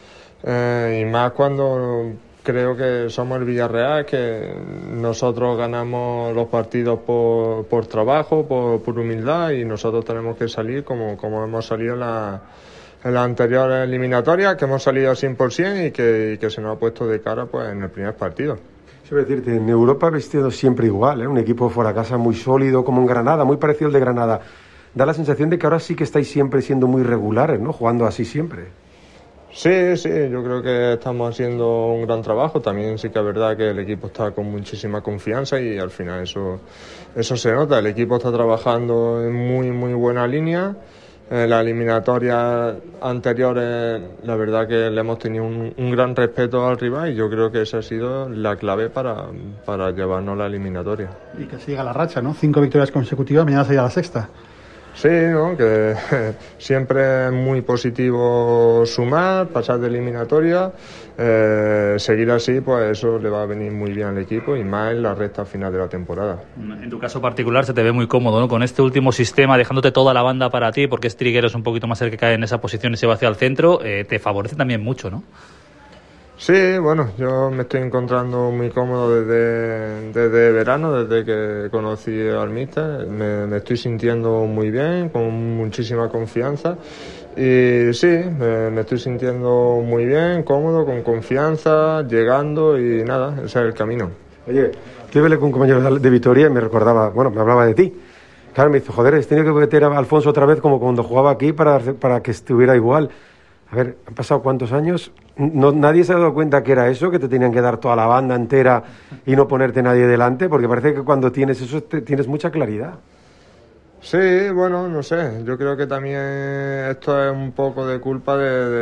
Y más cuando creo que somos el Villarreal, que nosotros ganamos los partidos por trabajo, por humildad, y nosotros tenemos que salir como hemos salido en la anterior eliminatoria, que hemos salido al 100% y que se nos ha puesto de cara pues en el primer partido. Quiero decirte, en Europa habéis sido siempre igual, ¿eh? Un equipo fuera de casa muy sólido, como en Granada, muy parecido al de Granada. Da la sensación de que ahora sí que estáis siempre siendo muy regulares, ¿no? Jugando así siempre. Sí, yo creo que estamos haciendo un gran trabajo. También sí que es verdad que el equipo está con muchísima confianza y al final eso se nota. El equipo está trabajando en muy buena línea. La eliminatoria anterior, la verdad que le hemos tenido un gran respeto al rival y yo creo que esa ha sido la clave para llevarnos la eliminatoria. Y que siga la racha, ¿no? 5 victorias consecutivas, mañana sería la sexta. Sí, ¿no? Que siempre es muy positivo sumar, pasar de eliminatoria, seguir así, pues eso le va a venir muy bien al equipo y más en la recta final de la temporada. En tu caso particular se te ve muy cómodo, ¿no? Con este último sistema, dejándote toda la banda para ti, porque Trigueros es un poquito más el que cae en esa posición y se va hacia el centro, te favorece también mucho, ¿no? Sí, bueno, yo me estoy encontrando muy cómodo desde verano, desde que conocí al míster. Me estoy sintiendo muy bien, con muchísima confianza. Y sí, me estoy sintiendo muy bien, cómodo, con confianza, llegando y nada, ese es el camino. Oye, yo hablé con un compañero de Vitoria y me recordaba, bueno, me hablaba de ti. Claro, me dice, joder, has tenido que meter a Alfonso otra vez como cuando jugaba aquí para que estuviera igual. A ver, han pasado cuántos años, nadie se ha dado cuenta que era eso, que te tenían que dar toda la banda entera y no ponerte nadie delante, porque parece que cuando tienes eso tienes mucha claridad. Sí, bueno, no sé, yo creo que también esto es un poco de culpa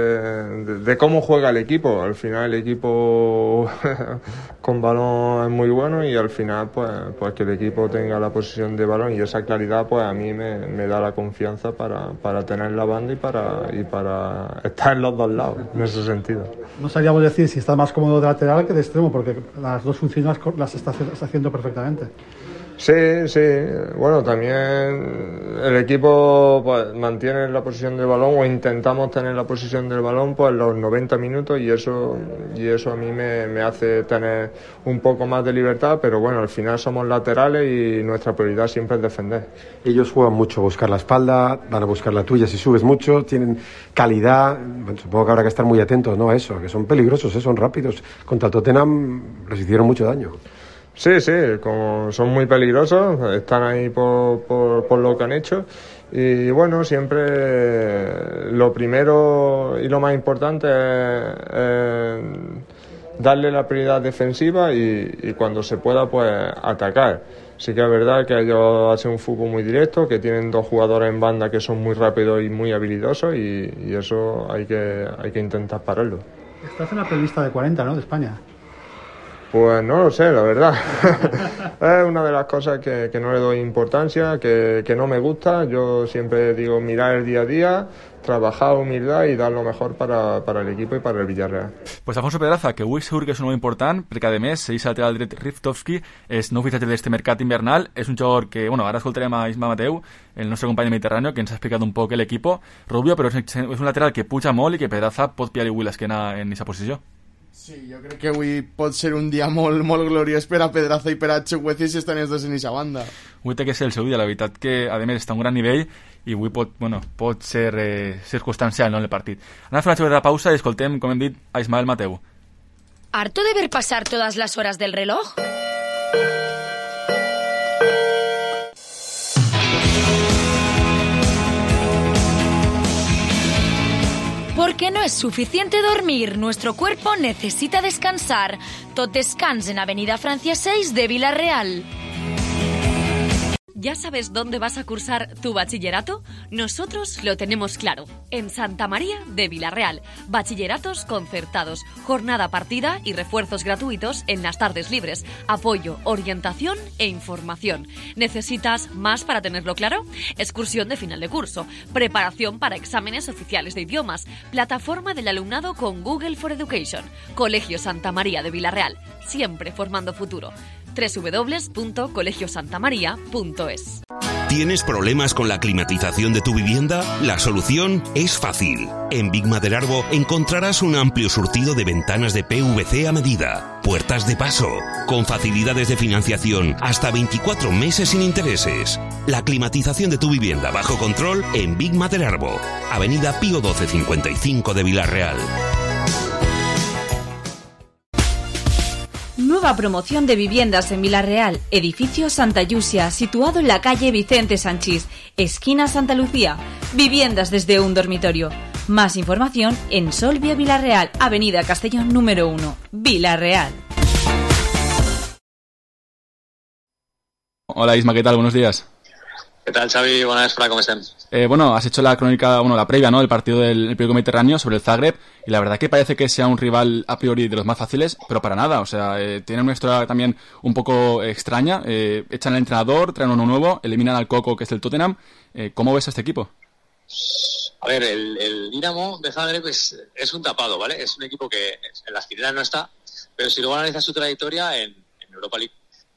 de cómo juega el equipo. Al final el equipo con balón es muy bueno y al final pues que el equipo tenga la posesión de balón y esa claridad pues a mí me da la confianza para tener la banda y para estar en los dos lados, en ese sentido. No sabríamos decir si está más cómodo de lateral que de extremo, porque las dos funciones las está haciendo perfectamente. Sí, bueno, también el equipo pues mantiene la posición del balón o intentamos tener la posición del balón pues los 90 minutos y eso a mí me hace tener un poco más de libertad, pero bueno, al final somos laterales y nuestra prioridad siempre es defender. Ellos juegan mucho a buscar la espalda, van a buscar la tuya si subes mucho, tienen calidad, bueno, supongo que habrá que estar muy atentos, ¿no?, a eso, que son peligrosos, son rápidos. Contra el Tottenham les hicieron mucho daño. Sí, como son muy peligrosos, están ahí por lo que han hecho y bueno, siempre lo primero y lo más importante es darle la prioridad defensiva y cuando se pueda pues atacar. Sí que es verdad que ellos hacen un fútbol muy directo, que tienen dos jugadores en banda que son muy rápidos y muy habilidosos y eso hay que intentar pararlo. Estás en la prelista de 40, ¿no?, de España. Pues no lo sé, la verdad. Es una de las cosas que no le doy importancia, que no me gusta. Yo siempre digo mirar el día a día, trabajar, humildad i dar lo mejor para el equipo i para el Villarreal. Pues Alfonso Pedraza, que avui segur que és un nou important, perquè a més, segueix el lateral dret Riftovski, és nou fitxatge d'este mercat invernal, és un jugador que, bueno, ara escoltarem a Isma Mateu, el nostre company de Mediterráneo, que ens ha explicat un poc l'equipo, Rubio, però és un lateral que puja molt i que Pedraza pot pillar-li avui l'esquena en aquesta posició. Sí, jo crec que avui pot ser un dia molt gloriós per a Pedraza i per a Chukwueze si estan els dos en aquesta banda. Avui té que ser el seu dia, la veritat que a més està a un gran nivell i avui pot ser circumstancial, no, en el partit. Anem a fer una xerrada de pausa i escoltem, com hem dit, a Ismael Mateu. ¿Harto de ver pasar todas las horas del reloj? Porque no es suficiente dormir, nuestro cuerpo necesita descansar. Tot Descans en Avenida Francia 6 de Villarreal. ¿Ya sabes dónde vas a cursar tu bachillerato? Nosotros lo tenemos claro. En Santa María de Villarreal. Bachilleratos concertados, jornada partida y refuerzos gratuitos en las tardes libres. Apoyo, orientación e información. ¿Necesitas más para tenerlo claro? Excursión de final de curso. Preparación para exámenes oficiales de idiomas. Plataforma del alumnado con Google for Education. Colegio Santa María de Villarreal. Siempre formando futuro. www.colegiosantamaria.es. ¿Tienes problemas con la climatización de tu vivienda? La solución es fácil. En Big Maderarbo encontrarás un amplio surtido de ventanas de PVC a medida, puertas de paso, con facilidades de financiación hasta 24 meses sin intereses. La climatización de tu vivienda bajo control en Big Maderarbo, Avenida Pío 1255 de Villarreal. Nueva promoción de viviendas en Villarreal, edificio Santa Yusia, situado en la calle Vicente Sanchís, esquina Santa Lucía. Viviendas desde un dormitorio. Más información en Solvia Villarreal, avenida Castellón número 1, Villarreal. Hola Isma, ¿qué tal? Buenos días. ¿Qué tal, Xavi? Buenas, ¿cómo están? Bueno, has hecho la crónica, la previa, ¿no?, del partido del periódico Mediterráneo sobre el Zagreb, y la verdad que parece que sea un rival a priori de los más fáciles, pero para nada. O sea, tienen una historia también un poco extraña. Echan al entrenador, traen uno nuevo, eliminan al Coco, que es el Tottenham. ¿Cómo ves a este equipo? A ver, el Dinamo de Zagreb es un tapado, ¿vale? Es un equipo que en las quinielas no está, pero si luego analizas su trayectoria en Europa League,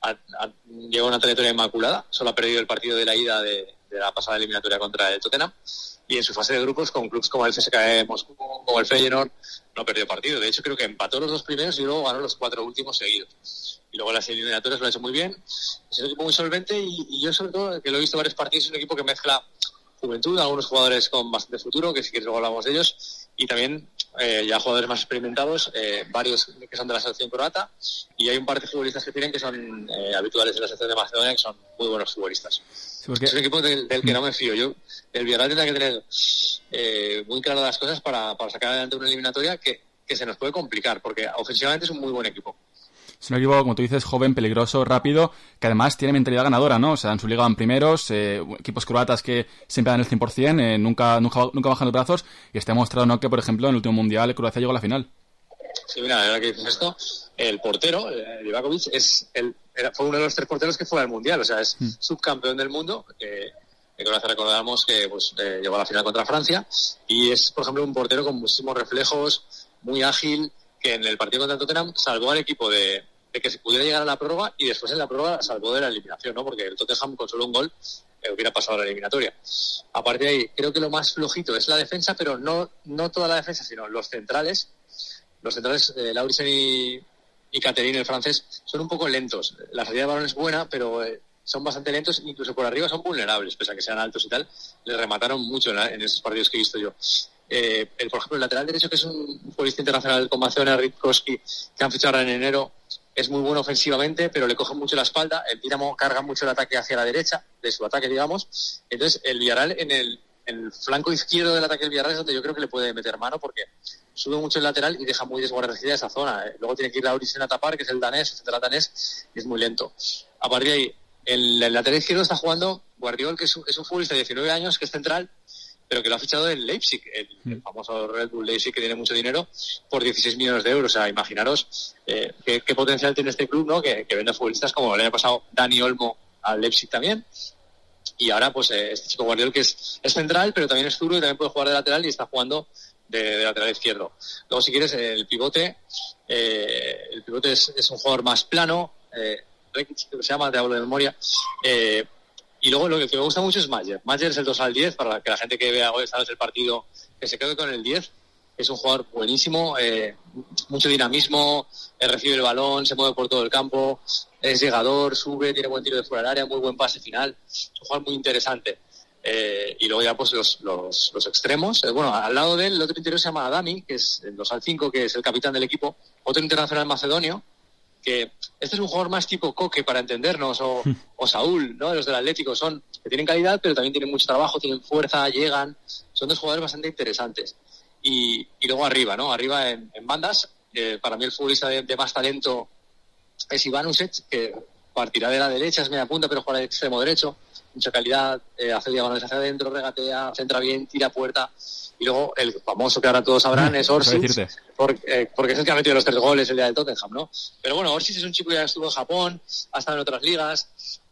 lleva una trayectoria inmaculada. Solo ha perdido el partido de la ida de la pasada eliminatoria contra el Tottenham, y en su fase de grupos con clubes como el CSKA Moscú, como el Feyenoord, no perdió partido. De hecho, creo que empató los 2 primeros y luego ganó los 4 últimos seguidos. Y luego en las eliminatorias lo ha hecho muy bien. Es un equipo muy solvente, y yo, sobre todo, que lo he visto varios partidos, es un equipo que mezcla juventud, algunos jugadores con bastante futuro, que si quieres luego hablamos de ellos, y también ya jugadores más experimentados, varios que son de la selección croata, y hay un par de futbolistas que tienen que son habituales de la selección de Macedonia, que son muy buenos futbolistas. Sí, porque... Es un equipo del que no me fío. El Villarreal tendrá que tener muy claro las cosas para sacar adelante una eliminatoria que se nos puede complicar, porque ofensivamente es un muy buen equipo. Es un equipo, como tú dices, joven, peligroso, rápido, que además tiene mentalidad ganadora, ¿no? O sea, en su liga van primeros, equipos croatas que siempre dan el 100%, nunca bajan los brazos, y está demostrado, ¿no?, que, por ejemplo, en el último Mundial Croacia llegó a la final. Sí, mira, ahora que dices esto, el portero, Livakovic, fue uno de los 3 porteros que fue al Mundial, o sea, es subcampeón del mundo, que Croacia, recordamos que llegó a la final contra Francia, y es, por ejemplo, un portero con muchísimos reflejos, muy ágil, que en el partido contra el Tottenham salvó al equipo de que se pudiera llegar a la prórroga, y después en la prórroga salvó de la eliminación, ¿no? Porque el Tottenham con solo un gol hubiera pasado a la eliminatoria. Aparte de ahí, creo que lo más flojito es la defensa, pero no toda la defensa, sino los centrales. Los centrales, Lauritsen y Caterine, el francés, son un poco lentos. La salida de balón es buena, pero son bastante lentos, incluso por arriba son vulnerables, pese a que sean altos y tal. Les remataron mucho en esos partidos que he visto yo. Por ejemplo, el lateral derecho, que es un futbolista internacional con Macedónia, Ritkowski, que han fichado ahora en enero, es muy bueno ofensivamente, pero le coge mucho la espalda. El Dinamo carga mucho el ataque hacia la derecha, de su ataque, digamos. Entonces, el Villarreal, en el flanco izquierdo del ataque del Villarreal, es donde yo creo que le puede meter mano, porque sube mucho el lateral y deja muy desguarnecida esa zona. Luego tiene que ir Lauritsen a tapar, que es el central danés, y es muy lento. A partir de ahí, el lateral izquierdo está jugando Guardiol, que es un futbolista de 19 años, que es central, pero que lo ha fichado el Leipzig, el famoso Red Bull Leipzig, que tiene mucho dinero, por 16 millones de euros. O sea, imaginaros qué potencial tiene este club, ¿no? Que vende futbolistas como el año pasado Dani Olmo al Leipzig también. Y ahora, pues, este chico Guardiol, que es central, pero también es zurdo y también puede jugar de lateral, y está jugando de lateral izquierdo. Luego, si quieres, el pivote es un jugador más plano, Rekic, que se llama, te hablo de memoria. Y luego lo que me gusta mucho es Mayer. Mayer es el 2 al 10, para que la gente que vea hoy esta vez el partido, que se quede con el 10. Es un jugador buenísimo, mucho dinamismo, recibe el balón, se mueve por todo el campo, es llegador, sube, tiene buen tiro de fuera del área, muy buen pase final. Es un jugador muy interesante. Y luego ya, pues, los extremos. Bueno, al lado de él, el otro interior se llama Adami, que es el 2 al 5, que es el capitán del equipo. Otro internacional macedonio, que este es un jugador más tipo Coque, para entendernos, o Saúl, ¿no? Los del Atlético que tienen calidad, pero también tienen mucho trabajo, tienen fuerza, llegan. Son 2 jugadores bastante interesantes. Y luego arriba, ¿no? Arriba en bandas, para mí el futbolista de más talento es Ivanovic, que partirá de la derecha, es media punta, pero juega de extremo derecho. Mucha calidad, hace diagonales hacia adentro, regatea, centra bien, tira puerta. Y luego el famoso que ahora todos sabrán es Orsic, porque es el que ha metido los 3 goles el día del Tottenham, ¿no? Pero bueno, Orsic es un chico que ya estuvo en Japón, ha estado en otras ligas,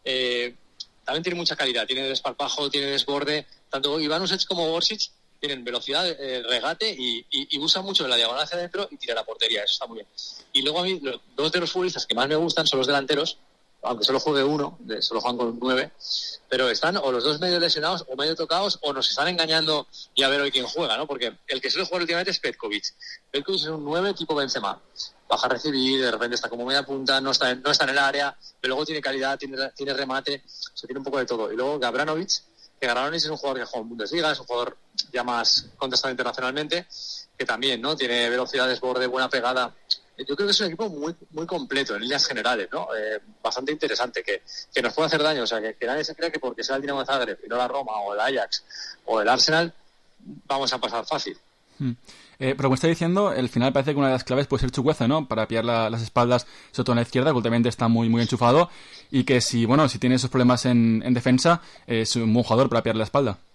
también tiene mucha calidad, tiene desparpajo, tiene desborde. Tanto Ivanovic como Orsic tienen velocidad, regate y usan mucho la diagonal hacia adentro y tira la portería, eso está muy bien. Y luego a mí, 2 de los futbolistas que más me gustan son los delanteros, aunque solo juegue uno, solo juegan con 9, pero están o los 2 medio lesionados o medio tocados, o nos están engañando y a ver hoy quién juega, ¿no? Porque el que suele jugar últimamente es Petkovic. Petkovic es un 9 tipo Benzema. Baja a recibir, de repente está como media punta, no está en el área, pero luego tiene calidad, tiene remate, tiene un poco de todo. Y luego Gavranovic, que Gavranovic es un jugador que juega en Bundesliga, es un jugador ya más contestado internacionalmente, que también, ¿no? Tiene velocidad, desborde, buena pegada. Yo creo que es un equipo muy, muy completo en líneas generales, ¿no? Bastante interesante, que nos puede hacer daño. O sea, que nadie se crea que porque sea el Dinamo de Zagreb y no la Roma o el Ajax o el Arsenal vamos a pasar fácil. Pero como está diciendo, el final parece que una de las claves puede ser Chukwueze, ¿no? Para pillar las espaldas, sobre todo en la izquierda, que últimamente está muy, muy enchufado, y que si tiene esos problemas en defensa, es un buen jugador para pillar la espalda.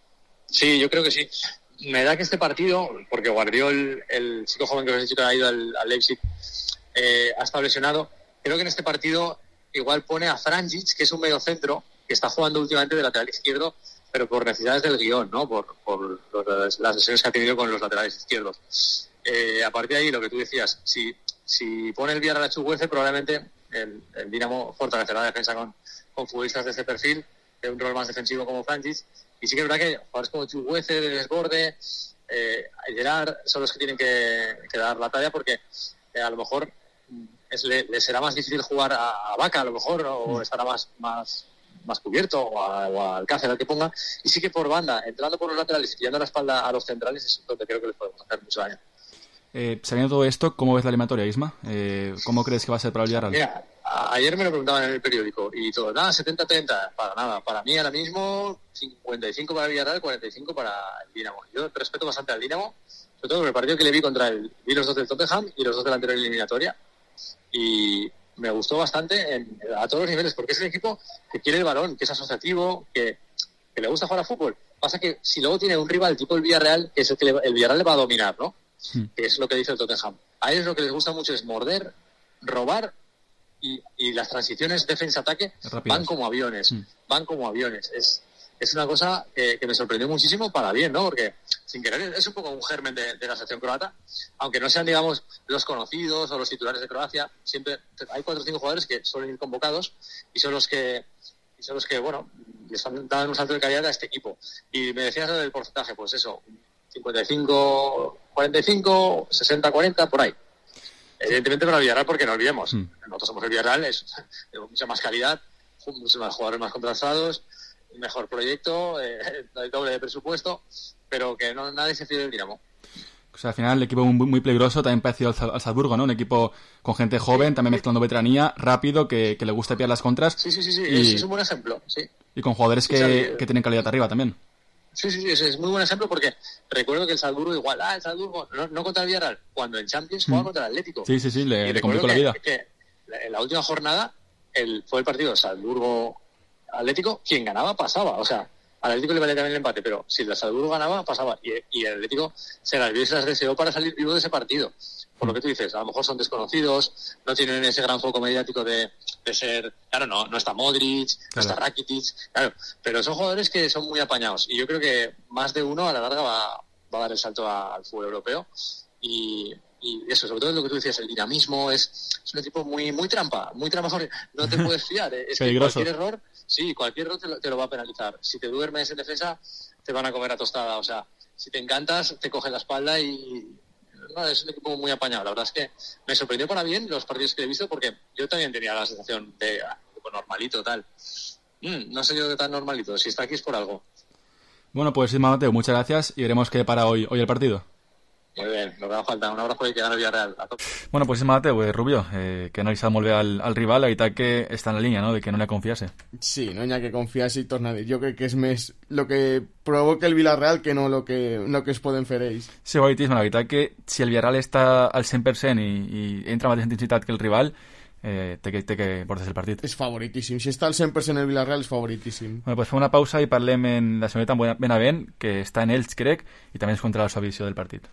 Sí, yo creo que sí. Me da que este partido, porque Guardiol, el chico joven que os he dicho que ha ido al Leipzig, ha estado lesionado. Creo que en este partido igual pone a Franjic, que es un mediocentro que está jugando últimamente de lateral izquierdo, pero por necesidades del guión, ¿no? Por las lesiones que ha tenido con los laterales izquierdos. A partir de ahí, lo que tú decías, si pone el Villarreal a Chukwueze, probablemente el Dinamo fortalecerá la defensa con futbolistas de ese perfil, de un rol más defensivo como Franjic. Y sí que es verdad que jugadores como Chukwueze, de desborde, Gerard, son los que tienen que dar la talla, porque a lo mejor le será más difícil jugar a Vaca, a lo mejor, o estará más cubierto, o a Alcácer, al que ponga. Y sí que por banda, entrando por los laterales y tirando la espalda a los centrales, es donde creo que les podemos hacer mucho daño. Sabiendo todo esto, ¿cómo ves la eliminatoria, Isma? ¿Cómo crees que va a ser para el Villarreal? Mira, ayer me lo preguntaban en el periódico y todo, 70-30, para nada. Para mí ahora mismo 55 para el Villarreal, 45 para el Dinamo. Yo respeto bastante al Dinamo, sobre todo por el partido que le vi vi los dos del Tottenham y los dos de la anterior eliminatoria, y me gustó bastante a todos los niveles, porque es un equipo que quiere el balón, que es asociativo, que le gusta jugar a fútbol. Pasa que si luego tiene un rival tipo el Villarreal, que es el que el Villarreal le va a dominar, ¿no? Que es lo que dice el Tottenham. A ellos lo que les gusta mucho es morder, robar, y las transiciones defensa-ataque van como aviones. Es una cosa que me sorprendió muchísimo para bien, ¿no? Porque sin querer es un poco un germen de la selección croata, aunque no sean, digamos, los conocidos o los titulares de Croacia. Siempre hay 4 o 5 jugadores que suelen ir convocados y son los que bueno, les han dado un salto de calidad a este equipo. Y me decías del porcentaje, pues eso, 55-45, 60-40, por ahí. Evidentemente para el Villarreal, porque no olvidemos, nosotros somos el Villarreal, es mucha más calidad, muchos más jugadores más contrastados, mejor proyecto, el doble de presupuesto, pero que nadie se fíe del Dinamo. O sea, al final el equipo muy peligroso, también parecido al Salzburgo, ¿no? Un equipo con gente joven, también mezclando veteranía, rápido, que le gusta pillar las contras. Sí, es un buen ejemplo, sí. Y con jugadores que tienen calidad arriba también. Sí, es muy buen ejemplo, porque recuerdo que el Salzburgo el Salzburgo, no contra el Villarreal, cuando en Champions jugaba contra el Atlético. Sí, le complicó la vida. Que en la última jornada fue el partido Salzburgo-Atlético, quien ganaba pasaba, o sea, al Atlético le valía también el empate, pero si el Salzburgo ganaba, pasaba, y el Atlético se las vio y se las deseó para salir vivo de ese partido. Por lo que tú dices, a lo mejor son desconocidos, no tienen ese gran foco mediático de ser, claro, no está Modric, no está Rakitic, claro, pero son jugadores que son muy apañados, y yo creo que más de uno a la larga va a dar el salto al fútbol europeo, y eso, sobre todo lo que tú decías, el dinamismo, es un equipo muy trampa, no te puedes fiar, es que cualquier error te lo va a penalizar. Si te duermes en defensa, te van a comer a tostada, o sea, si te encantas, te cogen la espalda y... No, es un equipo muy apañado. La verdad es que me sorprendió para bien los partidos que he visto, porque yo también tenía la sensación de tipo normalito, tal. No sé yo de tan normalito, si está aquí es por algo. Bueno, pues Isma Mateu, muchas gracias y veremos qué para hoy el partido. Muy bien, lo que haga falta. Un abrazo y que gane el Villarreal. Bueno, pues Isma Mateu, Rubio, que analiza molt bé al rival, la veritat que està en la línia, no?, de que no n'hi ha confiarse. Sí, no n'hi ha que confiar-se i tornar a dir. Jo crec que és més el que provoca el Villarreal que no el que es poden fer ells. Sí, ho ha dit Isma, la veritat que si el Villarreal està al 100% i entra amb mateixa intensitat que el rival, té que portar-se el partit. És favoritíssim. Si està al 100% el Villarreal és favoritíssim. Bueno, pues fem una pausa i parlem en la senyorita Benavent, que està en Elx, crec, i també ens contarà la seva visió del partit.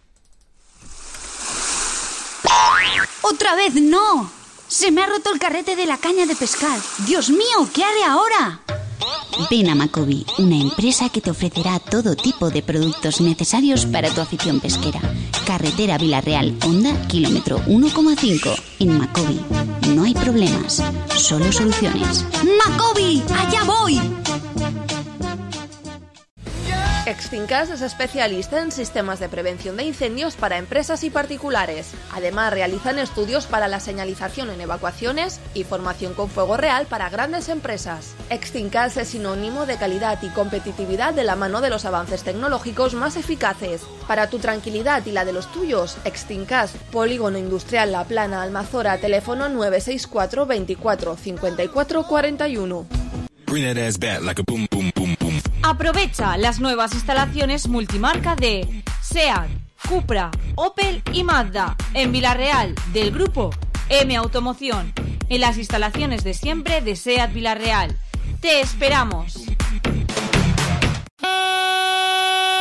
¡Otra vez no! Se me ha roto el carrete de la caña de pescar. ¡Dios mío! ¿Qué haré ahora? Ven a Macobi, una empresa que te ofrecerá todo tipo de productos necesarios para tu afición pesquera. Carretera Villarreal, Honda, kilómetro 1,5. En Macobi no hay problemas, solo soluciones. ¡Macobi! ¡Allá voy! Extincas es especialista en sistemas de prevención de incendios para empresas y particulares. Además, realizan estudios para la señalización en evacuaciones y formación con fuego real para grandes empresas. Extincas es sinónimo de calidad y competitividad de la mano de los avances tecnológicos más eficaces. Para tu tranquilidad y la de los tuyos, Extincas, Polígono Industrial La Plana, Almazora, teléfono 964 24 54 41. Aprovecha las nuevas instalaciones multimarca de SEAT, Cupra, Opel y Mazda en Villarreal, del grupo M Automoción, en las instalaciones de siempre de SEAT Villarreal. ¡Te esperamos!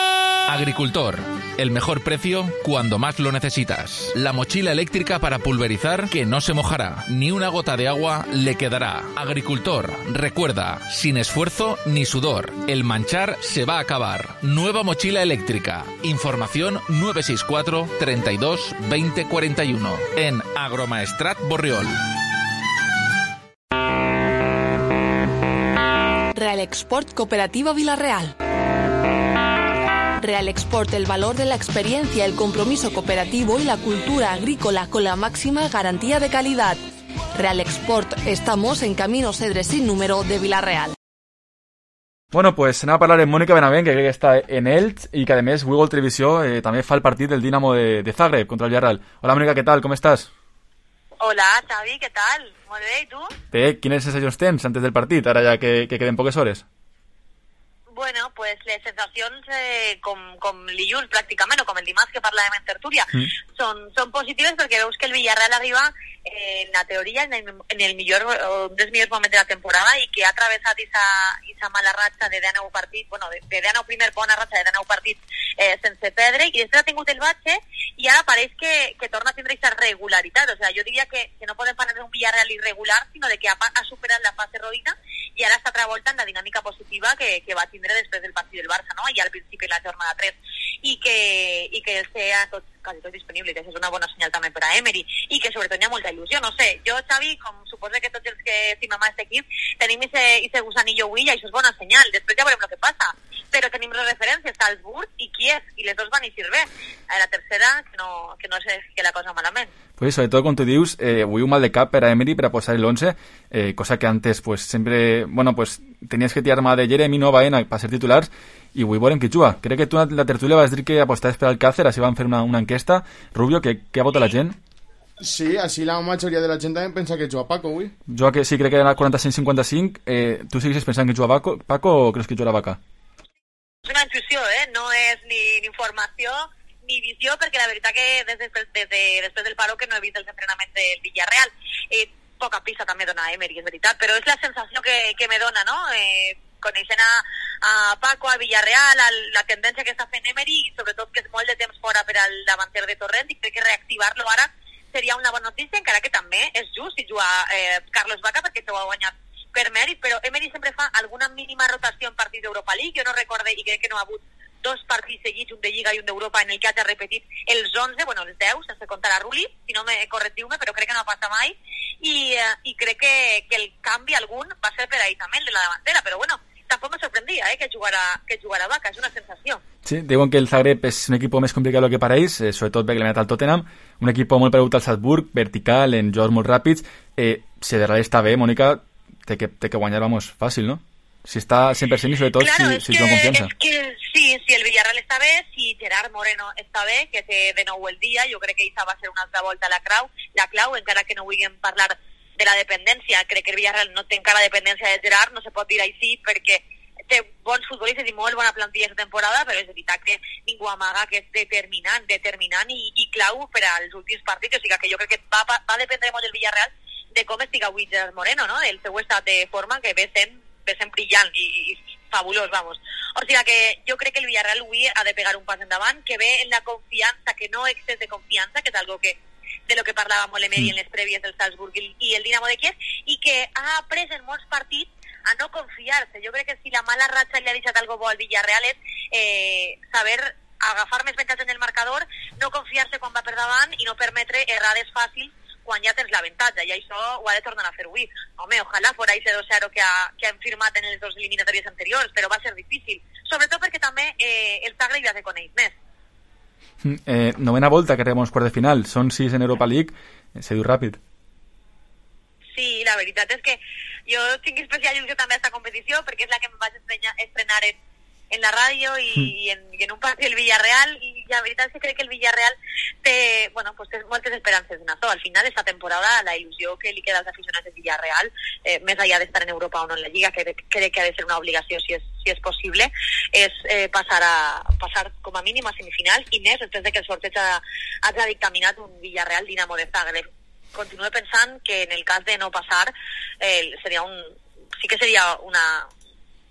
Agricultor, el mejor precio cuando más lo necesitas. La mochila eléctrica para pulverizar que no se mojará, ni una gota de agua le quedará. Agricultor, recuerda, sin esfuerzo ni sudor, el manchar se va a acabar. Nueva mochila eléctrica. Información 964 32 20 41 en Agromaestrat Borriol. Real Export Cooperativa Villarreal. Real Export, el valor de la experiencia, el compromiso cooperativo y la cultura agrícola con la máxima garantía de calidad. Real Export, estamos en Camino Cedres sin número de Villarreal. Bueno, pues anem a parlar amb Mònica Benavent, que crec que està en Elx i que a més Google Televisió també fa el partit del Dinamo de Zagreb contra el Villarreal. Hola Mònica, què tal? Com estàs? Hola Xavi, què tal? Molt bé, i tu? Bé, quines sensacions tens antes del partit, ara ja que queden poques hores? Bueno, pues les sensacions com dilluns pràcticament, o com el dimarts que parlàvem en tertúlia, són positives perquè veus que el Villarreal arriba en la teoria en el millor, un dels millors moments de la temporada i que ha travessat esa mala ratxa de 19 partits, bueno, de 19 primer bona ratxa de 19 partits sense perdre, i després ha tingut el batxe i ara pareix que torna a tindre aquesta regularitat. O sigui, jo diria que no podem parlar d'un Villarreal irregular, sinó de que ha superat la fase rodina i ara està altra volta en la dinàmica positiva que va tindre després del partit del Barça, no? I al principi de la jornada 3, i que sea quasi tot disponible, que és una bona senyal també per a Emery, i que sobretot hi ha molta il·lusió. No sé, jo, Xavi, com suposo que tots els que estimem a aquest equip, tenim ese gusanillo avui i això és bona senyal. Després ja veurem el que passa. Però tenim les referències, Salzburg i Kiev, i les dos van eixir bé. A la tercera, que no sé que la cosa malament. Pues sobretot, com tu dius, avui un mal de cap per a Emery per a posar l'11, cosa que antes pues sempre, bueno, pues tenies que tirar mà de Jeremy, no, Baena, per ser titulars, i avui veurem qui juga. Crec que tu en la tertúlia vas dir que apostaves per Alcácer, així van fer una enquesta. Rubio, què ha votat la gent? Sí, així la majoria de la gent també pensa que juga Paco avui. Jo que sí, crec que era 45-55. Tu segueixes pensant que juga Paco o creus que juga Vaca? És una intuïció, no és ni informació ni visió, perquè la veritat que després del paro que no he vist els entrenaments del Villarreal. Poca pista també dona Emery, és veritat, però és la sensació que me dona, no? Coneixent a Paco, al Villarreal, la tendència que està fent Emery, i sobretot que és molt de temps fora per al davanter de Torrent, i crec que reactivar-lo ara seria una bona notícia, encara que també és just si juga Carlos Vaca, perquè s'ho ha guanyat per mèrit, però Emery sempre fa alguna mínima rotació en partits d'Europa League. Jo no recorde, i crec que no ha hagut 2 partits seguits, un de Lliga i un d'Europa, en el que hagi repetit els 11, bueno, els 10, sense comptar a Rulli, si no correctiu-me, però crec que no passa mai, i crec que el canvi algun va ser per ahí també, el de la davantera, però bueno, tampoc me sorprendia que jugara Vaca, és una sensació. Sí, diuen que el Zagreb és un equip més complicat del que pareix, sobretot perquè l'ha anat al Tottenham, un equip molt paregut al Salzburg, vertical, en jocs molt ràpids. Si de realment està bé, Mònica, té que guanyar, vamos, fàcil, no? Si està 100% i sobretot claro, si juga amb confiança. És que sí, si el Villarreal està bé, si Gerard Moreno està bé, que té de nou el dia, jo crec que això va ser una altra volta la clau, encara que no vulguem parlar de la dependència. Crec que el Villarreal no té encara dependència de Gerard, no se pot dir així, perquè té bons futbolistes i molt bona plantilla aquesta temporada, però és veritat que ningú amaga que és determinant i clau per als últims partits. O sigui que jo crec que va dependre molt del Villarreal de com estiga avui Gerard Moreno, no? Del seu estat de forma, que ve sent brillant i fabulós, vamos. O sigui que jo crec que el Villarreal avui ha de pegar un pas endavant, que ve en la confiança, que no excés de confiança, que és algo que de lo que parlàvem molt Emery en les prèvies del Salzburg i el Dinamo de Kiev, i que ha après en molts partits a no confiar-se. Jo crec que si la mala ratxa li ha deixat algo bo al Villarreal és saber agafar més avantatge en el marcador, no confiar-se quan va per davant i no permetre errades fàcils quan ja tens l'avantatge, i això ho ha de tornar a fer avui. Home, ojalà fora ese 2-0 que han firmat en les 2 eliminatòries anteriors, però va ser difícil, sobretot perquè també el Zagreb ja se coneix més. Novena volta que arribem als quarts de final, són 6 en Europa League, se diu ràpid. Sí, la veritat és que jo tinc especial il·lusió també a aquesta competició, perquè és la que em vaig estrenar en la ràdio i en un partit del Villarreal, i la veritat és que crec que el Villarreal té moltes esperances en això. Al final, esta temporada, la il·lusió que li queda als aficionats del Villarreal, més allà d'estar en Europa o no en la Lliga, que crec que ha de ser una obligació si és possible, és passar com a mínim a semifinals, i més després que el sorteig ha dictaminat un Villarreal Dinamo de Zagreb. Continuo pensant que en el cas de no passar sí que seria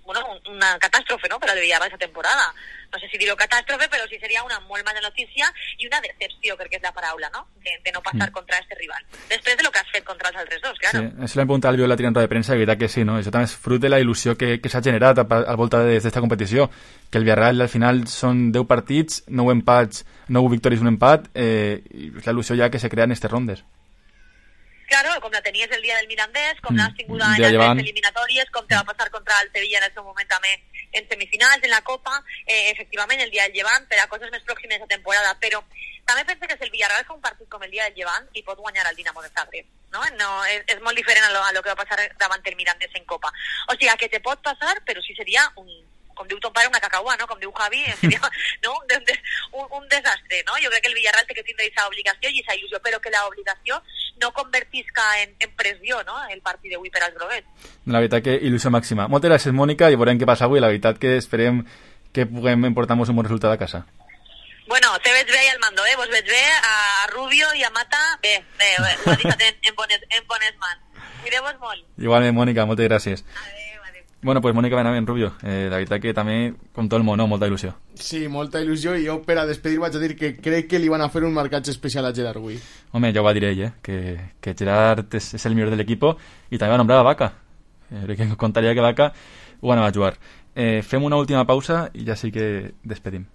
una catástrofe, no?, per al Villarreal aquesta temporada. No sé si dir-ho catàstrofe, però sí seria una molt mala notícia i una decepció, crec que és la paraula, no?, de no passar contra este rival. Després de lo que has fet contra els altres dos, claro. Sí, això l'hem preguntat al Albiol en roda de premsa, i veritat que sí, no? Això també és fruit de la il·lusió que s'ha generat al voltant d'esta competició, que el Villarreal al final són 10 partits, 9 empats, 9 victòries, un empat, i és la il·lusió ja que se crea en aquestes rondes. Claro, com la tenies el dia del Mirandés, com l'has tingut en les eliminatòries, com te va passar contra el Sevilla en el seu moment també en semifinals, en la Copa, efectivament el dia del Llevant, per a coses més pròximes a temporada, però també penso que si el Villarreal fa un partit com el dia del Llevant i pot guanyar al Dinamo de Zagreb, no? És molt diferent a lo que va passar davant el Mirandés en Copa. O sigui, que te pot passar, però sí seria com diu ton pare, una cacaua, no? Com diu Javi, seria un desastre, no? Jo crec que el Villarreal té que tindre aquesta obligació i aquesta il·lusió, però que l'obligació no convertisca en pressió, no?, el partit d'avui per als groguets. La veritat que il·lusió màxima. Moltes gràcies, Mònica, i veurem què passa avui. La veritat que esperem que puguem emportar-nos un bon resultat a casa. Bueno, te veig bé al mando, vos veig bé a Rubio i a Mata, bé, ho has deixat en bones mans. Cuideu-vos molt. Igualment, Mònica, moltes gràcies. Bueno, pues Mònica Benavent, Rubio, la veritat que també, com tot el món, no? Molta il·lusió. Sí, molta il·lusió, i jo per a despedir vaig a dir que crec que li van a fer un marcatge especial a Gerard avui. Home, ja ho va dir ell, que Gerard és el millor de l'equip i també va nombrar a Vaca. Crec que contaria que Vaca ho va jugar. Fem una última pausa i ja sí que despedim.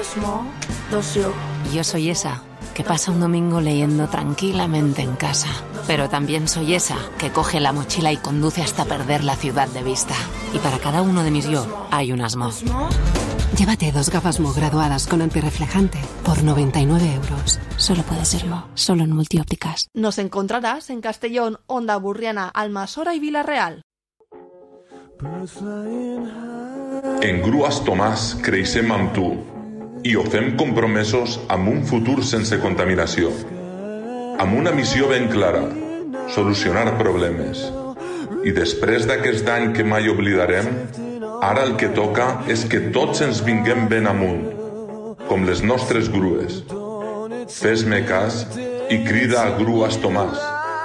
Yo soy esa que pasa un domingo leyendo tranquilamente en casa, pero también soy esa que coge la mochila y conduce hasta perder la ciudad de vista. Y para cada uno de mis yo hay un Asmo. Llévate 2 gafas Mo graduadas con antirreflejante por 99 euros. Solo puede ser Mo, solo en Multiópticas. Nos encontrarás en Castellón, Onda Burriana, Almasora y Villarreal. En Grues Tomàs creixem amb tu i ho fem compromesos amb un futur sense contaminació, amb una missió ben clara, solucionar problemes. I després d'aquest any que mai oblidarem, ara el que toca és que tots ens vinguem ben amunt, com les nostres grues. Fes-me cas i crida a Grues Tomàs.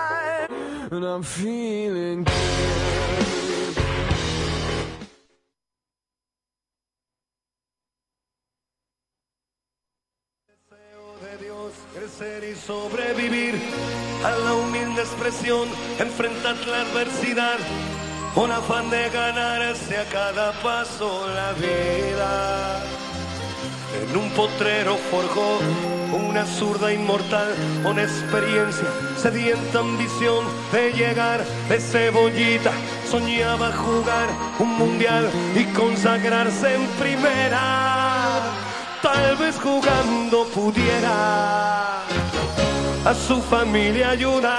Crecer y sobrevivir a la humilde expresión, enfrentar la adversidad, con afán de ganarse a cada paso la vida. En un potrero forjó una zurda inmortal, con experiencia, sedienta ambición de llegar de cebollita. Soñaba jugar un mundial y consagrarse en primera. Tal vez jugando pudiera a su familia ayudar.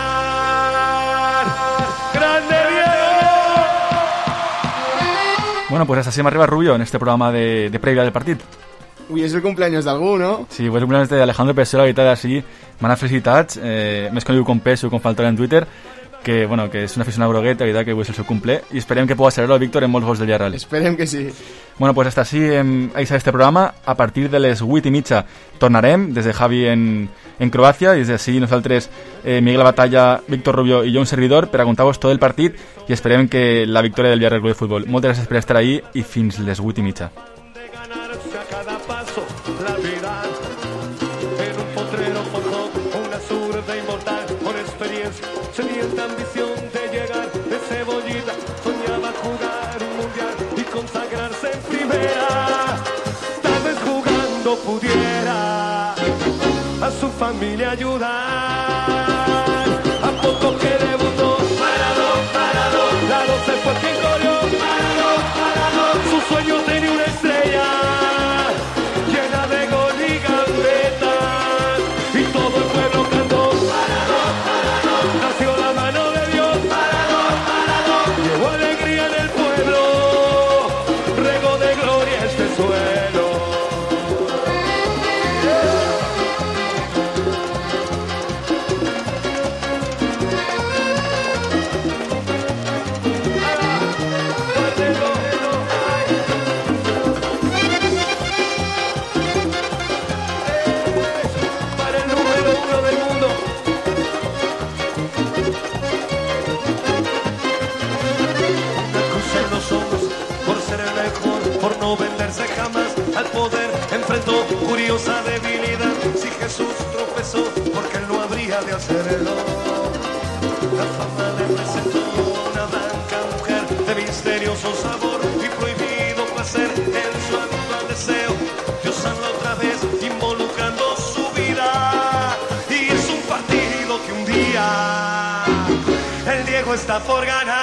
¡Grande Diego! Bueno, pues hasta así me arriba Rubio en este programa de prèvia del partit. Ui, és el cumpleaños d'algú, no? Sí, pues el cumpleaños de Alejandro Pessoa, la veritat, així, m'han felicitats, més conegut com Peso, com Faltor en Twitter, que, bueno, que és un aficionat groguet, la veritat que avui és el seu cumple, i esperem que pugui celebrar el Víctor en molts gols del Villarreal. Esperem que sí. Bueno, pues hasta así ahí este programa. A partir de les 8:30 tornarem, des de Javi en Croàcia, i des d'ací nosaltres, Miguel Batalla, Víctor Rubio i jo un servidor, per a contar-vos tot el partit i esperem que la victòria del Villarreal Club de Futbol. Moltes gràcies per estar ahí i fins les 8:30. Cada paso la vida en un potrero forjó una zurda inmortal con experiencia, sedienta ambición de llegar de cebollita, soñaba jugar un mundial y consagrarse en primera. Tal vez jugando pudiera a su familia ayudar. A poco que debutó, parado, la 12 fue quien corrió, parado, su sueño tenía una estrella llena de gol y gambetas, y todo el pueblo cantó, parado, nació la mano de Dios, parado, llevó alegría en el pueblo, regó de gloria este suelo. someterse jamás al poder, enfrentó curiosa debilidad. Si Jesús tropezó, porque él no habría de hacerlo. La fama le presentó una blanca mujer de misterioso sabor y prohibido placer en su habitual deseo. Dios habla otra vez involucrando su vida, y es un partido que un día el Diego está por ganar.